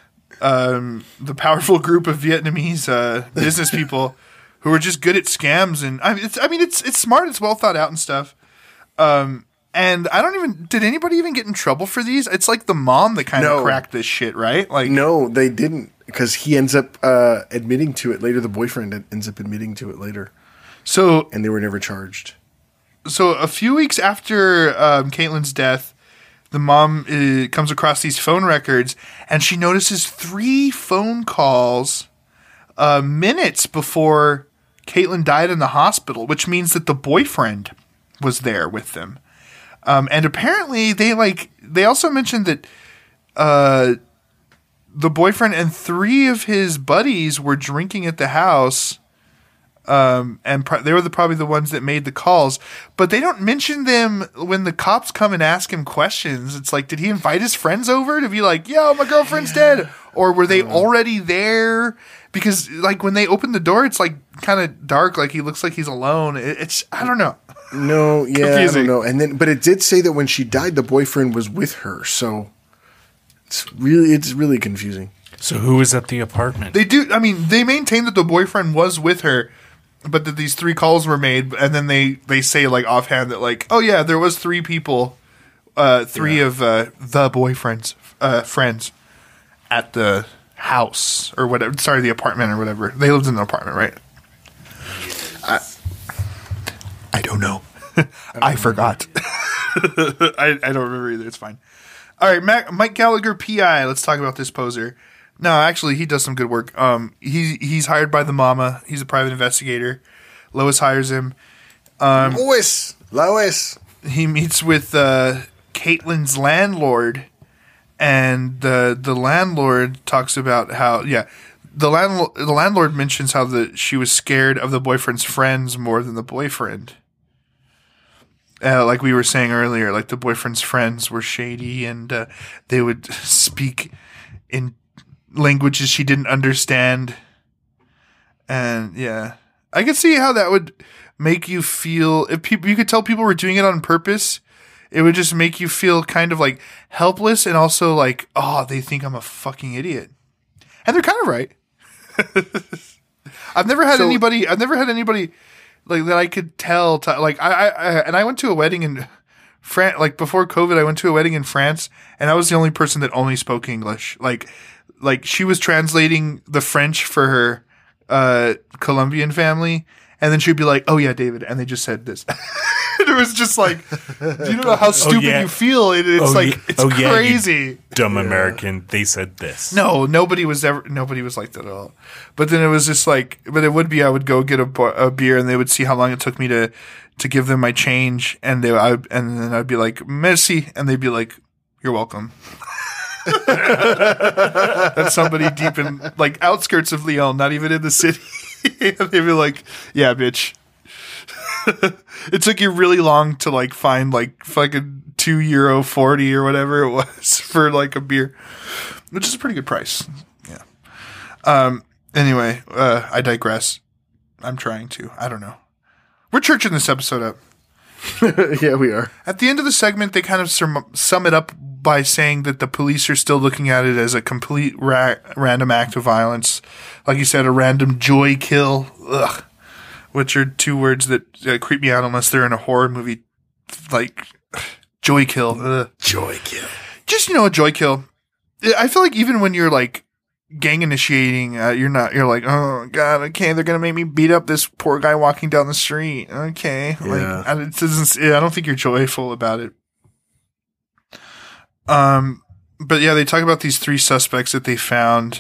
um, the powerful group of Vietnamese uh, business people who are just good at scams, and I mean, it's I mean, it's it's smart, it's well thought out and stuff. Um, and I don't even did anybody even get in trouble for these? It's like the mom that kind of No. cracked this shit, right? Like, No, they didn't, because he ends up uh, admitting to it later. The boyfriend ends up admitting to it later, so and they were never charged. so a few weeks after um, Caitlin's death, the mom uh, comes across these phone records, and she notices three phone calls uh, minutes before Caitlin died in the hospital, which means that the boyfriend was there with them. Um, and apparently, they like they also mentioned that uh, the boyfriend and three of his buddies were drinking at the house. Um, and pro- they were the, probably the ones that made the calls, but they don't mention them when the cops come and ask him questions. It's like, did he invite his friends over to be like, yo, my girlfriend's dead? Or were they already there? Because like when they open the door, it's like kind of dark. Like he looks like he's alone. It, it's, I don't know. No, yeah, I Confusing. don't know. And then, but it did say that when she died, the boyfriend was with her. So it's really, it's really confusing. So who was at the apartment? They do. I mean, they maintain that the boyfriend was with her, but that these three calls were made, and then they, they say like offhand that like, oh yeah, there was three people, uh, three Yeah. of uh, the boyfriend's uh, friends at the house or whatever. Sorry, the apartment or whatever. They lived in the apartment, right? I, I don't know. I, I forgot. I, I don't remember either. It's fine. All right, Mac, Mike Gallagher, P I. Let's talk about this poser. No, actually, he does some good work. Um, he he's hired by the mama. He's a private investigator. Lois hires him. Um, Lois, Lois. He meets with uh, Caitlin's landlord, and the the landlord talks about how yeah, the landlord the landlord mentions how the she was scared of the boyfriend's friends more than the boyfriend. Uh, like we were saying earlier, like the boyfriend's friends were shady, and uh, they would speak in languages she didn't understand. And yeah, I could see how that would make you feel. If people, you could tell people were doing it on purpose, it would just make you feel kind of like helpless, and also like, oh, they think I'm a fucking idiot, and they're kind of right. I've never had So- anybody. I've never had anybody like that I could tell. To, like I, I, I, and I went to a wedding in France. Like before COVID, I went to a wedding in France, and I was the only person that only spoke English. Like, like she was translating the French for her uh, Colombian family, and then she'd be like, "Oh yeah, David," and they just said this. It was just like, you don't know how stupid yeah. you feel. It, it's Oh, like yeah. it's Oh, yeah, you crazy. Dumb American. They said this. No, nobody was ever. Nobody was like that at all. But then it was just like. But it would be. I would go get a, bo- a beer, and they would see how long it took me to to give them my change, and they. I, and then I'd be like, "Merci," and they'd be like, "You're welcome." That's somebody deep in like outskirts of Lyon, not even in the city. They'd be like, "Yeah, bitch." It took you really long to like find like fucking two euro forty or whatever it was for like a beer, which is a pretty good price. Yeah. Um. Anyway, uh, I digress. I'm trying to. I don't know. We're churching this episode up. Yeah, we are. At the end of the segment, they kind of sum, sum it up by saying that the police are still looking at it as a complete ra- random act of violence. Like you said, a random joy kill. Ugh. Which are two words that uh, creep me out unless they're in a horror movie. Like, joy kill. Ugh. Joy kill. Just, you know, a joy kill. I feel like even when you're like gang initiating, uh, you're not, you're like, oh God, okay, they're going to make me beat up this poor guy walking down the street. Okay. Yeah. Like, I, it doesn't, I don't think you're joyful about it. Um, but yeah, they talk about these three suspects that they found.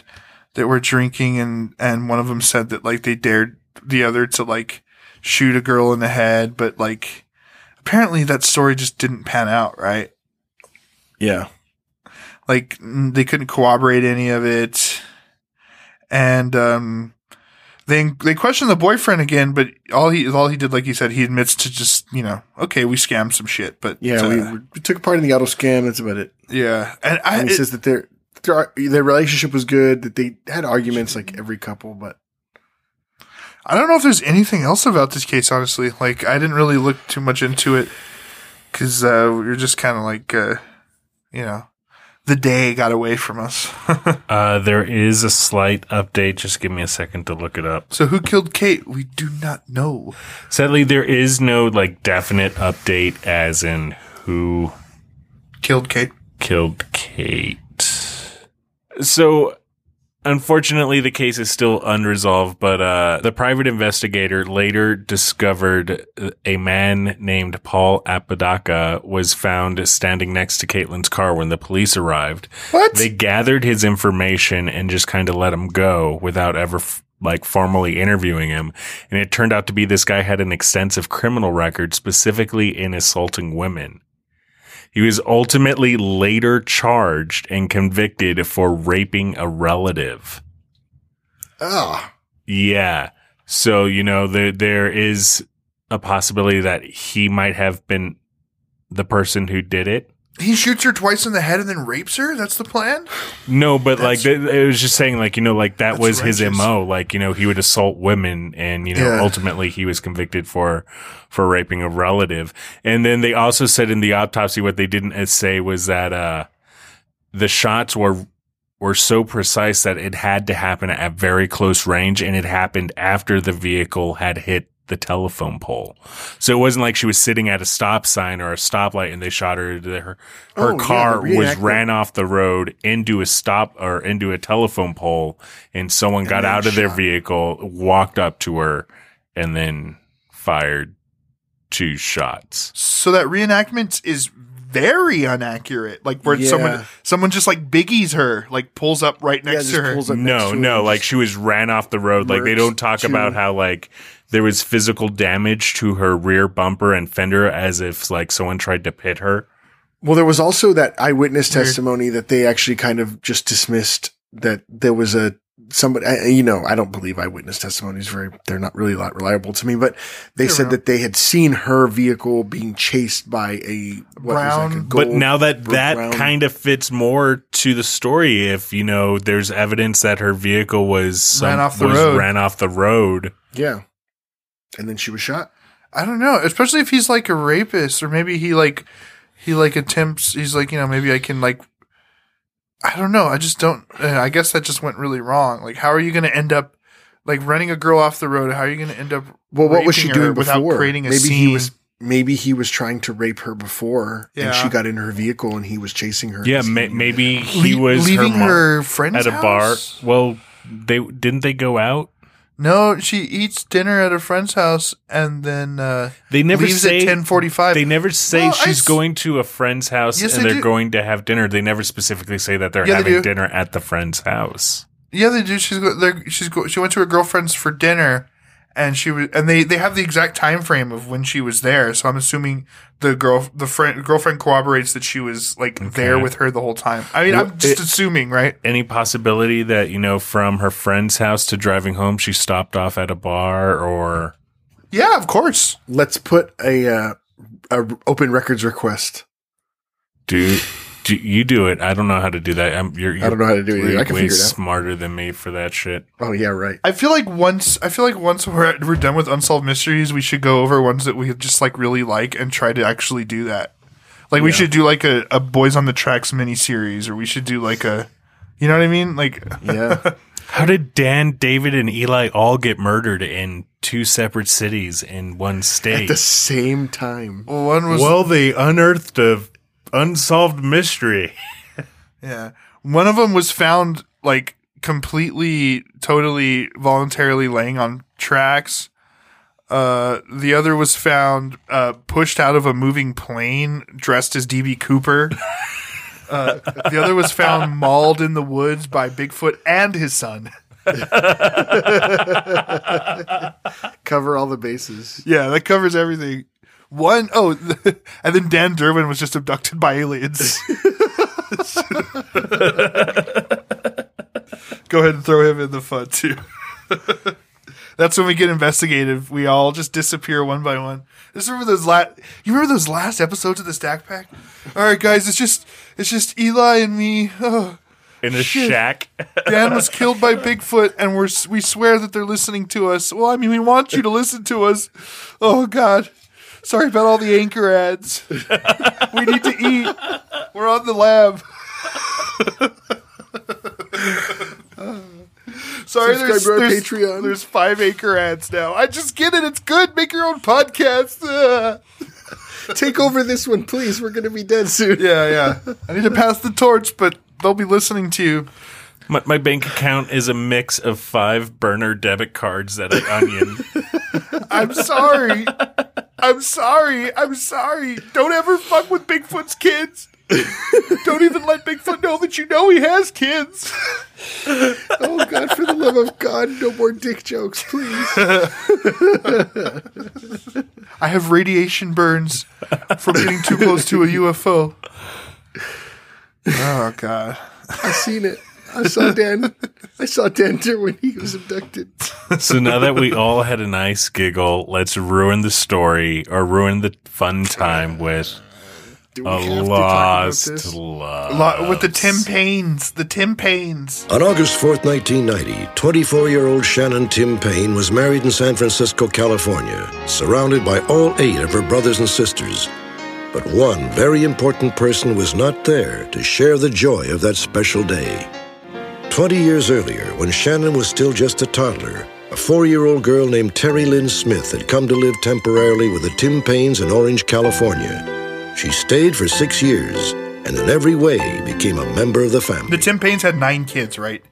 that were drinking, and, and one of them said that like they dared the other to like shoot a girl in the head, but like apparently that story just didn't pan out, right? Yeah. Like they couldn't corroborate any of it. And um they they questioned the boyfriend again, but all he all he did, like he said, he admits to just, you know, okay, we scammed some shit, but yeah, uh, we, we took part in the auto scam. That's about it. Yeah, and, I, and he it, says that their their their relationship was good, that they had arguments like every couple, but I don't know if there's anything else about this case. Honestly, like I didn't really look too much into it because uh, we were just kind of like, uh, you know. The day got away from us. uh, there is a slight update. Just give me a second to look it up. So who killed Kate? We do not know. Sadly, there is no like definite update as in who killed Kate. Killed Kate. So unfortunately, the case is still unresolved, but uh, the private investigator later discovered a man named Paul Apodaca was found standing next to Caitlin's car when the police arrived. What? They gathered his information and just kind of let him go without ever f- like formally interviewing him. And it turned out to be this guy had an extensive criminal record, specifically in assaulting women. He was ultimately later charged and convicted for raping a relative. Ah. Yeah. So, you know, there there is a possibility that he might have been the person who did it. He shoots her twice in the head and then rapes her? That's the plan? No, but That's, like, it was just saying, like, you know, like that was righteous. his M O. Like, you know, he would assault women and, you know, Yeah. ultimately he was convicted for, for raping a relative. And then they also said in the autopsy, what they didn't say was that, uh, the shots were, were so precise that it had to happen at very close range, and it happened after the vehicle had hit the telephone pole. So it wasn't like she was sitting at a stop sign or a stoplight and they shot her. Her, her Oh, yeah, car the was reenactment. ran off the road into a stop or into a telephone pole, and someone And got then out of their shot. vehicle, walked up to her, and then fired two shots. So that reenactment is very inaccurate. Like where Yeah. someone someone just like biggies her, like pulls up right Yeah, next just to her. pulls up next No, to her no, and like just- she was ran off the road. Like they Mercs don't talk to- about how like there was physical damage to her rear bumper and fender as if like someone tried to pit her. Well, there was also that eyewitness Weird. testimony that they actually kind of just dismissed, that there was a somebody, I- you know, I don't believe eyewitness testimonies very, they're not really that reliable to me, but they They're said real. that they had seen her vehicle being chased by a what was Brown- like a But gold- now that br- that brown- kind of fits more to the story, if you know, there's evidence that her vehicle was some, Ran off the was road. ran off the road. yeah. And then she was shot. I don't know, especially if he's like a rapist, or maybe he like he like attempts. He's like, you know, maybe I can like. I don't know. I just don't. Uh, I guess that just went really wrong. Like, how are you going to end up like running a girl off the road? How are you going to end up? Well, what was she raping her doing without before? creating a maybe scene? he was, maybe he was trying to rape her before, and Yeah. she got in her vehicle and he was chasing her. Yeah, because may, he- maybe he Le- was leaving her, mo- her friend's at a house? bar. Well, they didn't they go out? No, she eats dinner at a friend's house and then uh, They never leaves say at ten forty-five. They never say Well, I she's s- going to a friend's house Yes, and they they're do. going to have dinner. They never specifically say that they're Yeah, they having do. dinner at the friend's house. Yeah, they do. She's go, they're, she's go, she went to her girlfriend's for dinner, and she was and they, they have the exact time frame of when she was there. So I'm assuming the girl the friend girlfriend corroborates that she was like there with her the whole time. I mean, Well, I'm just it- assuming, right? Any possibility that, you know, from her friend's house to driving home, she stopped off at a bar or... Yeah, of course. Let's put a, uh, a open records request. Dude, do, you do it. I don't know how to do that. I'm, you're, you're I don't know how to do it either. way, I can way figure it out. smarter than me for that shit. Oh yeah, right. I feel like once I feel like once we're we're done with unsolved mysteries, we should go over ones that we just like really like and try to actually do that. Like we should do like a, a Boys on the Tracks miniseries, or we should do like a, you know what I mean? Like Yeah. How did Dan, David, and Eli all get murdered in two separate cities in one state? At the same time. one was Well, they unearthed a unsolved mystery. yeah, one of them was found like completely, totally, voluntarily laying on tracks. Uh, the other was found uh, pushed out of a moving plane, dressed as D B Cooper. Uh, the other was found mauled in the woods by Bigfoot and his son. Cover all the bases. Yeah, that covers everything. One, oh, and then Dan Durbin was just abducted by aliens. Go ahead and throw him in the fun, too. That's when we get investigative. We all just disappear one by one. Just remember those last. You remember those last episodes of the Stack Pack? All right, guys, it's just it's just Eli and me. Oh, in a shit. shack. Dan was killed by Bigfoot, and we're we swear that they're listening to us. Well, I mean, we want you to listen to us. Oh God, sorry about all the anchor ads. We need to eat. We're on the lab. Sorry, there's, Subscribe to our there's, Patreon. there's five anchor ads now. I just get it. It's good. Make your own podcast. Uh. Take over this one, please. We're going to be dead soon. Yeah, yeah. I need to pass the torch, but they'll be listening to you. My, my bank account is a mix of five burner debit cards that I onion. I'm sorry. I'm sorry. I'm sorry. Don't ever fuck with Bigfoot's kids. Don't even let Bigfoot know that you know he has kids. Oh, God, for the love of God, no more dick jokes, please. I have radiation burns from getting too close to a U F O. Oh, God. I seen it. I saw Dan. I saw Dan when he was abducted. So now that we all had a nice giggle, let's ruin the story or ruin the fun time with Do we a have to talk about lost this? love. Lo- with the Tim Paynes. The Tim Paynes. On August fourth, nineteen ninety, twenty-four-year-old Shannon Tim Payne was married in San Francisco, California, surrounded by all eight of her brothers and sisters. But one very important person was not there to share the joy of that special day. Twenty years earlier, when Shannon was still just a toddler, a four-year-old girl named Terry Lynn Smith had come to live temporarily with the Tim Paynes in Orange, California. She stayed for six years and in every way became a member of the family. The Tim Paynes had nine kids, right?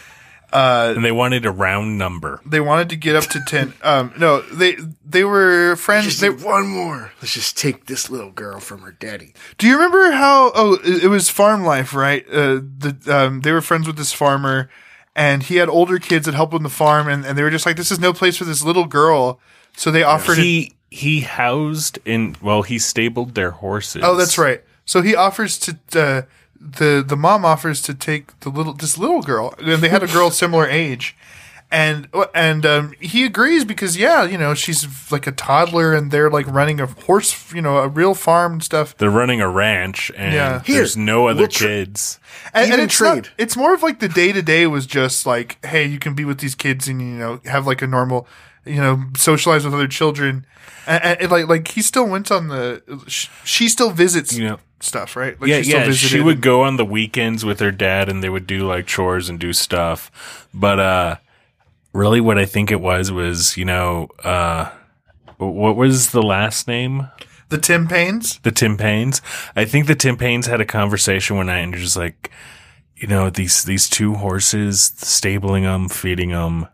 Uh, and they wanted a round number. They wanted to get up to ten. Um, no, they they were friends. Just They, need one more. Let's just take this little girl from her daddy. do you remember how? Oh, it, it was farm life, right? Uh, the um, they were friends with this farmer, and he had older kids that helped on the farm, and, and they were just like, "This is no place for this little girl." So they offered. He he housed in. Well, he stabled their horses. Oh, that's right. So he offers to uh, the the mom offers to take the little this little girl, and they had a girl similar age, and and um, he agrees because yeah, you know she's like a toddler, and they're like running a horse, you know, a real farm and stuff. They're running a ranch, and Yeah. there's Here, no other we'll tra- kids. And, Even and it's trade. not, it's more of like the day to day was just like, hey, you can be with these kids and you know have like a normal, you know, socialize with other children, and, and, and like like he still went on the, sh- she still visits You know. stuff, right? Like Yeah, still yeah. She visited would and- go on the weekends with her dad, and they would do like chores and do stuff. But uh, really, what I think it was was, you know, uh, what was the last name? the Tim Paynes. The Tim Paynes. I think the Tim Paynes had a conversation one night, and just like, you know, these these two horses, stabling them, feeding them,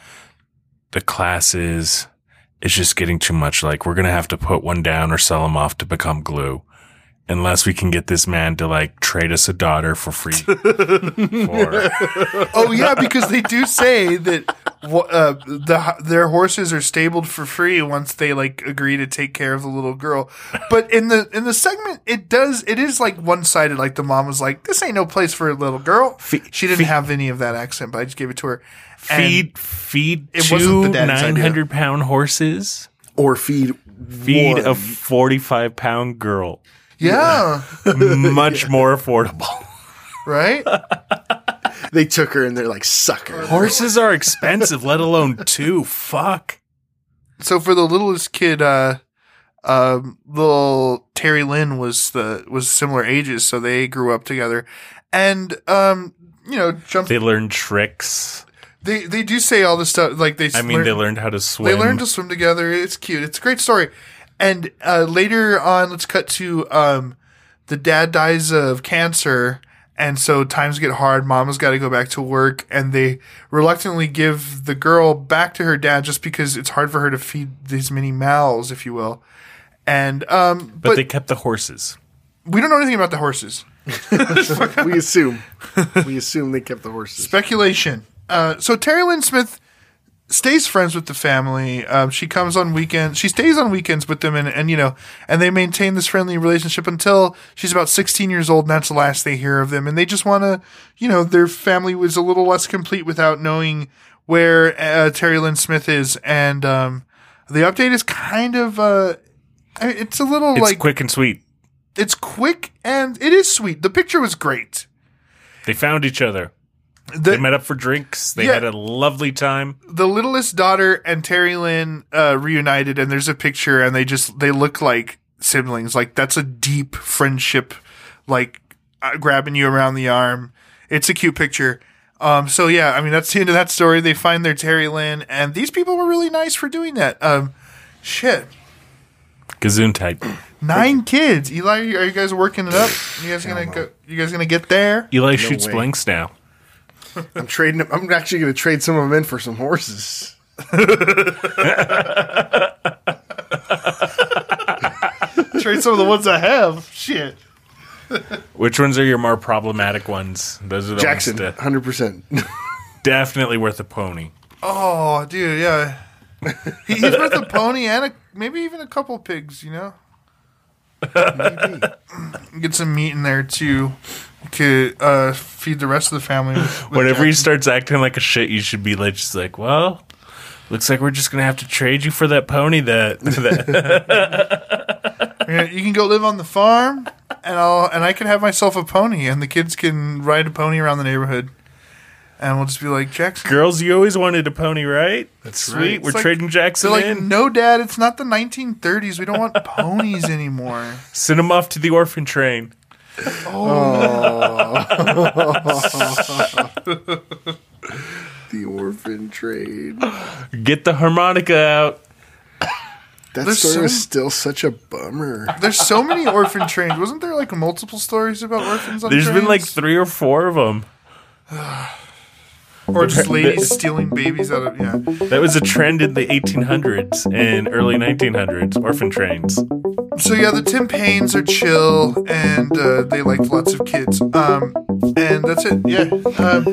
the classes, it's just getting too much. Like, we're gonna have to put one down or sell them off to become glue. Unless we can get this man to like trade us a daughter for free. for, Oh yeah, because they do say that uh, the their horses are stabled for free once they like agree to take care of the little girl. But in the in the segment, it does it is like one sided. Like the mom was like, "This ain't no place for a little girl." Fe- she didn't fe- have any of that accent, but I just gave it to her. And feed feed it wasn't two the dad's idea. nine hundred pound horses. Or feed Feed one. a forty five pound girl. yeah, Much more affordable. right. They took her and they're like, suck her. Horses are expensive, let alone two. Fuck. So for the littlest kid, uh, um, little Terry Lynn was the was similar ages, so they grew up together, and um, you know, jump. They learned tricks. They they do say all this stuff like they. I mean, learn- they learned how to swim. They learned to swim together. It's cute. It's a great story. And uh, later on, let's cut to um, the dad dies of cancer, and so times get hard. Mama's got to go back to work, and they reluctantly give the girl back to her dad just because it's hard for her to feed these many mouths, if you will. And um, but, but they kept the horses. we don't know anything about the horses. We assume. We assume they kept the horses. Speculation. Uh, so Terry Lynn Smith stays friends with the family. Um, she comes on weekends. She stays on weekends with them, and, and you know, and they maintain this friendly relationship until she's about sixteen years old, and that's the last they hear of them. And they just want to, you know, their family was a little less complete without knowing where uh, Terry Lynn Smith is. And um, the update is kind of, uh, it's a little It's like quick and sweet. It's quick and it is sweet. The picture was great. They found each other. The, They met up for drinks. They Yeah. had a lovely time. the littlest daughter and Terry Lynn uh, reunited, and there's a picture, and they just they look like siblings. Like that's a deep friendship, like uh, grabbing you around the arm. It's a cute picture. Um, so yeah, I mean that's the end of that story. They find their Terry Lynn, and these people were really nice for doing that. Um, shit, Gazoon type. nine kids. Eli, are you guys working it up? You guys gonna go? You guys gonna get there? Eli shoots way. blanks now. I'm trading. I'm actually going to trade some of them in for some horses. Trade some of the ones I have. Shit. Which ones are your more problematic ones? Those are the Jackson, ones one hundred percent. that definitely worth a pony. Oh, dude, yeah. He, he's worth a pony and a, maybe even a couple pigs, you know? Maybe. Get some meat in there, too. Could uh, feed the rest of the family. With, with Whenever he Jackson. starts acting like a shit, you should be like, just like, well, looks like we're just gonna have to trade you for that pony. That, that. Yeah, you can go live on the farm, and I'll and I can have myself a pony, and the kids can ride a pony around the neighborhood, and we'll just be like, Jackson. Girls, you always wanted a pony, right? That's sweet. right. We're It's like- trading Jackson They're like, in. no, Dad, it's not the nineteen thirties. We don't want ponies anymore. Send him off to the orphan train. The orphan trade. Get the harmonica out. That There's story so- was still such a bummer. There's so many orphan trains. Wasn't there like multiple stories about orphans on There's trains? been like three or four of them. Or just ladies stealing babies out of, yeah. That was a trend in the eighteen hundreds and early nineteen hundreds. Orphan trains. So yeah, the Tim Paynes are chill, and uh, they liked lots of kids. Um, and that's it. Yeah. Um,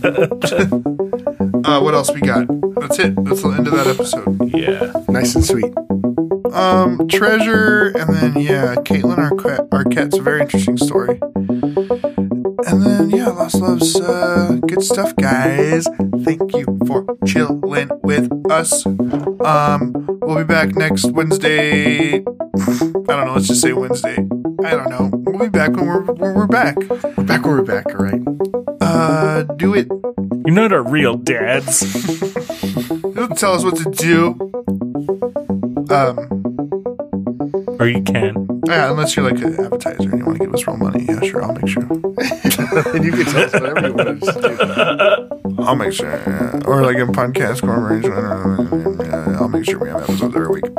uh, what else we got? That's it. That's the end of that episode. Yeah. Nice and sweet. Um, Treasure, and then yeah, Caitlin Arquette. Arquette's a very interesting story. And then yeah, Lost Loves, uh, good stuff, guys. Thank you for chilling with us. Um, we'll be back next Wednesday. I don't know. Let's just say Wednesday. I don't know. We'll be back when we're when we're back. We're back where we're back, all right? Uh, do it. You're not our real dads. Don't tell us what to do. Um, Or you can. yeah, unless you're like an appetizer and you want to give us real money. Yeah, sure. I'll make sure. And you can tell us whatever you want us to do. I'll make sure. Yeah. Or like in podcast corporation. Yeah, I'll make sure we have episodes every week.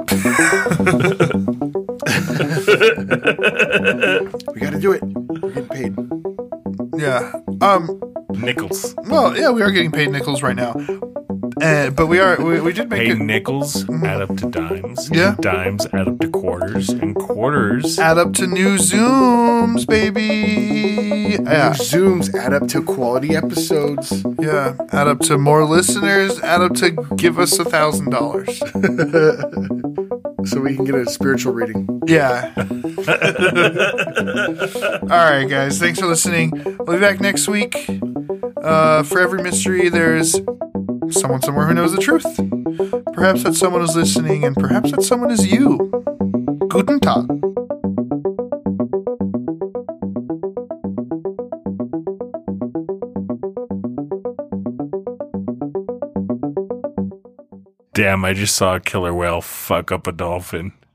We got to do it. We're getting paid. Yeah. Um. Nickels. Well, yeah, we are getting paid nickels right now. Uh, but we are. We, we did make Pay it. nickels add up to dimes. Yeah. And dimes add up to quarters. And quarters. Add up to new Zooms, baby. Yeah. Zooms add up to quality episodes. Yeah. Add up to more listeners. Add up to give us a thousand dollars. So we can get a spiritual reading. Yeah. All right, guys. Thanks for listening. We'll be back next week. Uh, for every mystery, there's someone somewhere who knows the truth. Perhaps that someone is listening, and perhaps that someone is you. Guten Tag. Damn, I just saw a killer whale fuck up a dolphin.